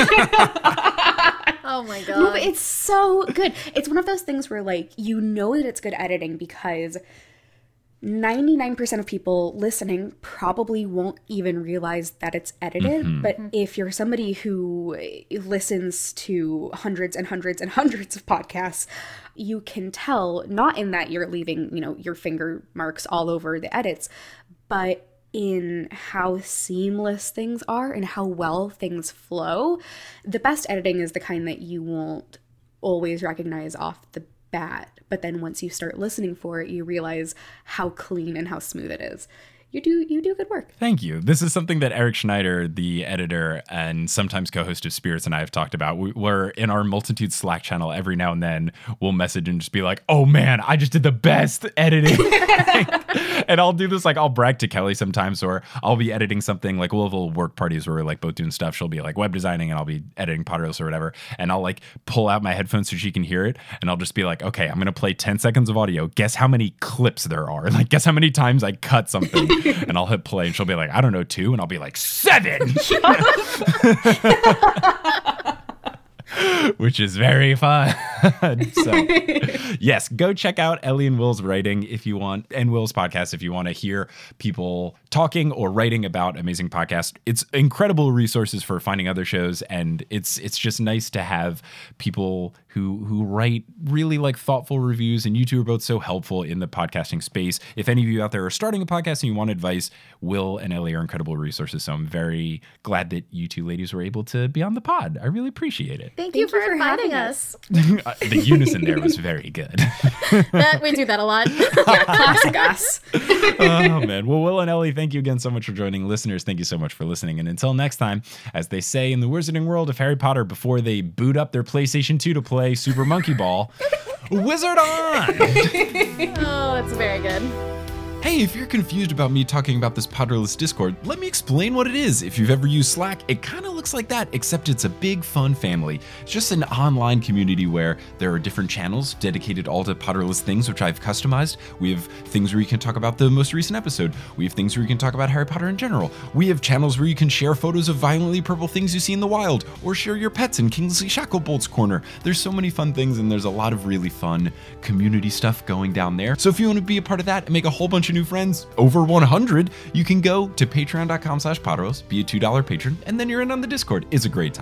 Oh my No, god. but it's so good. It's one of those things where, like, you know that it's good editing because ninety-nine percent of people listening probably won't even realize that it's edited. Mm-hmm. But if you're somebody who listens to hundreds and hundreds and hundreds of podcasts, you can tell, not in that you're leaving, you know, your finger marks all over the edits, but in how seamless things are and how well things flow. The best editing is the kind that you won't always recognize off the bat, but then once you start listening for it, you realize how clean and how smooth it is. You do you do good work. Thank you. This is something that Eric Schneider, the editor and sometimes co-host of Spirits, and I have talked about. We, we're in our Multitude Slack channel every now and then. We'll message and just be like, oh man, I just did the best editing. And I'll do this, like I'll brag to Kelly sometimes, or I'll be editing something, like we'll have little work parties where we're like both doing stuff. She'll be like web designing and I'll be editing Potterless or whatever. And I'll like pull out my headphones so she can hear it. And I'll just be like, okay, I'm going to play ten seconds of audio. Guess how many clips there are. Like, guess how many times I cut something. And I'll hit play and she'll be like, I don't know, two. And I'll be like, seven. Which is very fun. So, yes, go check out Ellie and Will's writing if you want, and Will's podcast if you want to hear people talking or writing about amazing podcasts. It's incredible resources for finding other shows, and it's it's just nice to have people who who write really like thoughtful reviews, and you two are both so helpful in the podcasting space. If any of you out there are starting a podcast and you want advice, Will and Ellie are incredible resources. So I'm very glad that you two ladies were able to be on the pod. I really appreciate it. Thank, you, Thank for, you for inviting having us. Uh, the unison there was very good. That, we do that a lot. Yeah, classic us. Oh, man. Well, Will and Ellie, thank you again so much for joining. Listeners, thank you so much for listening. And until next time, as they say in the wizarding world of Harry Potter before they boot up their PlayStation two to play Super Monkey Ball, wizard on! Oh, that's very good. Hey, if you're confused about me talking about this Potterless Discord, let me explain what it is. If you've ever used Slack, it kind of looks like that, except it's a big, fun family. It's just an online community where there are different channels dedicated all to Potterless things, which I've customized. We have things where you can talk about the most recent episode. We have things where you can talk about Harry Potter in general. We have channels where you can share photos of violently purple things you see in the wild, or share your pets in Kingsley Shacklebolt's corner. There's so many fun things, and there's a lot of really fun community stuff going down there. So if you want to be a part of that and make a whole bunch of new friends, over one hundred, you can go to patreon.com slash Potterless, be a two dollar patron, and then you're in on the Discord. It's a great time.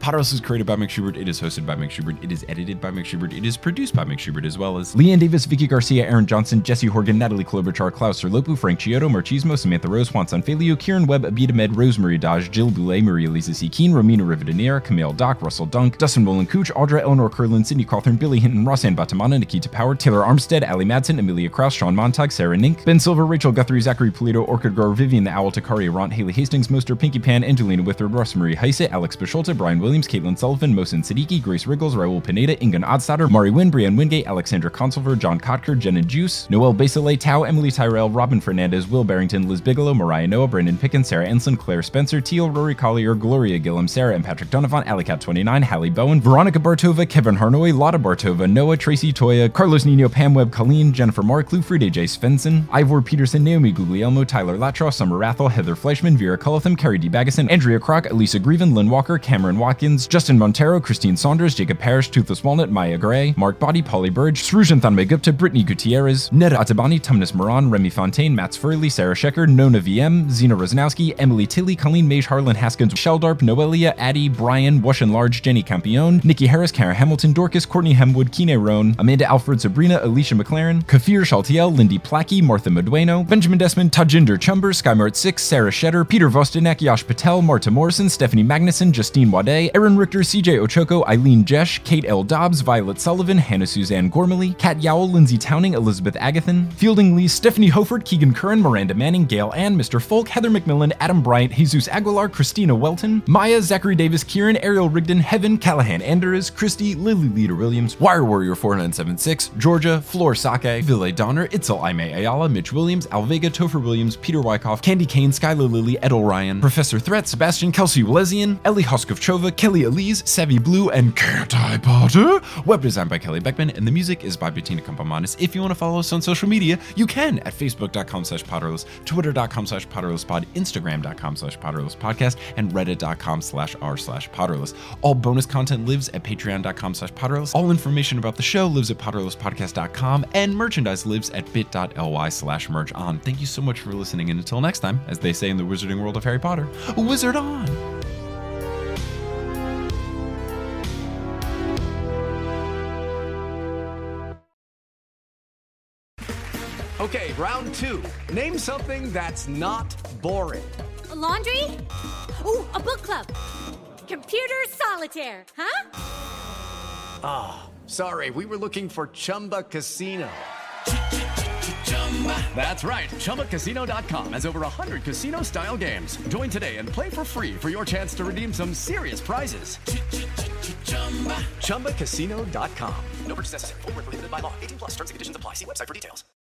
Potterless is created by Mick Schubert. It is hosted by Mick Schubert. It is edited by Mick Schubert. It is produced by Mick Schubert, as well as Leanne Davis, Vicky Garcia, Aaron Johnson, Jesse Horgan, Natalie Klobuchar, Klaus Serlopu, Frank Chiodo, Marchismo, Samantha Rose, Juan Sanfelio, Kieran Webb, Abida Med, Rosemary Dodge, Jill Boulay, Maria Lisa C. Keen, Romina Rivadeneira, Camille Dock, Russell Dunk, Dustin Wolin Cooch, Audra, Eleanor Curlin, Sydney Cawthorn, Billy Hinton, Rossanne Batamana, Nikita Power, Taylor Armstead, Ali Madsen, Amelia Krauss, Sean Montag, Sarah Nink, Ben Silver, Rachel Guthrie, Zachary Polito, Orchid Grower, Vivian the Owl, Takari Arant, Haley Hastings, Moster, Pinky Pan, Angelina Withard, Rosemarie Heise, Alex Bisholta, Brian Williams, Caitlin Sullivan, Mohsen Siddiqui, Grace Riggles, Raul Pineda, Ingan Odstatter, Mari Wynn, Brianne Wingate, Alexandra Consulver, John Kotker, Jenna Juice, Noel Basile, Tao, Emily Tyrell, Robin Fernandez, Will Barrington, Liz Bigelow, Mariah Noah, Brandon Pickens, Sarah Ensign, Claire Spencer, Teal, Rory Collier, Gloria Gillum, Sarah and Patrick Donovan, Alicat twenty-nine, Hallie Bowen, Veronica Bartova, Kevin Harnoy, Lotta Bartova, Noah, Tracy Toya, Carlos Nino, Pam Webb, Colleen, Jennifer Mark, Lou Friede, J. Svensson, Ivor Peterson, Naomi Guglielmo, Tyler Latrow, Summer Rathel, Heather Fleischman, Vera Cullitham, Carrie D. Baggeson, Andrea Kroc, Elisa Grieven, Lynn Walker, Cameron Watkins, Justin Montero, Christine Saunders, Jacob Parrish, Toothless Walnut, Maya Gray, Mark Body, Polly Burge, Srujan Thanmay Gupta, Brittany Gutierrez, Ned Atabani, Tumnus Moran, Remy Fontaine, Mats Furley, Sarah Shecker, Nona V M, Zena Rosnowski, Emily Tilly, Colleen Mage, Harlan Haskins, Sheldarp, Noelia, Addie, Brian, Wash and Large, Jenny Campione, Nikki Harris, Kara Hamilton, Dorcas, Courtney Hemwood, Kine Roan, Amanda Alfred, Sabrina, Alicia McLaren, Kafir Shaltiel, Lindy Plackey, Martha Medueno, Benjamin Desmond, Tajinder Chumber, Skymart six, Sarah Shetter, Peter Vostenek, Yash Patel, Marta Morrison, Stephanie Magnuson, Justine Wade, Aaron Richter, C J Ochoko, Eileen Jesh, Kate L. Dobbs, Violet Sullivan, Hannah Suzanne Gormley, Kat Yowell, Lindsay Towning, Elizabeth Agathan, Fielding Lee, Stephanie Hofert, Keegan Curran, Miranda Manning, Gail Ann, Mister Folk, Heather McMillan, Adam Bryant, Jesus Aguilar, Christina Welton, Maya, Zachary Davis, Kieran, Ariel Rigdon, Heaven, Callahan Anders, Christy, Lily Leader Williams, Wire Warrior four nine seven six, Georgia, Floor Sake, Ville Donner, Itzel Aime Ayala, Mitch Williams, Alvega, Topher Williams, Peter Wyckoff, Candy Kane, Skylar Lilly, Edel Ryan, Professor Threat, Sebastian, Kelsey Walezian, Ellie Hoskovchova, Kelly Elise, Savvy Blue, and Can't I Potter? Web design by Kelly Beckman, and the music is by Bettina Kampamanis. If you want to follow us on social media, you can at facebook.com slash Potterless, twitter.com slash Potterlesspod, instagram.com slash Potterlesspodcast, and reddit.com slash r slash Potterless. All bonus content lives at patreon.com slash Potterless. All information about the show lives at potterlesspodcast dot com, and merchandise lives at bit.ly slash merch on. Thank you so much for listening, and until next time, as they say in the wizarding world of Harry Potter, wizard on! Okay, round two. Name something that's not boring. A laundry? Ooh, a book club. Computer solitaire, huh? Ah, oh, sorry, we were looking for Chumba Casino. That's right, Chumba Casino dot com has over one hundred casino-style games. Join today and play for free for your chance to redeem some serious prizes. Chumba Casino dot com. No purchase necessary. Void where prohibited by law. eighteen plus terms and conditions apply. See website for details.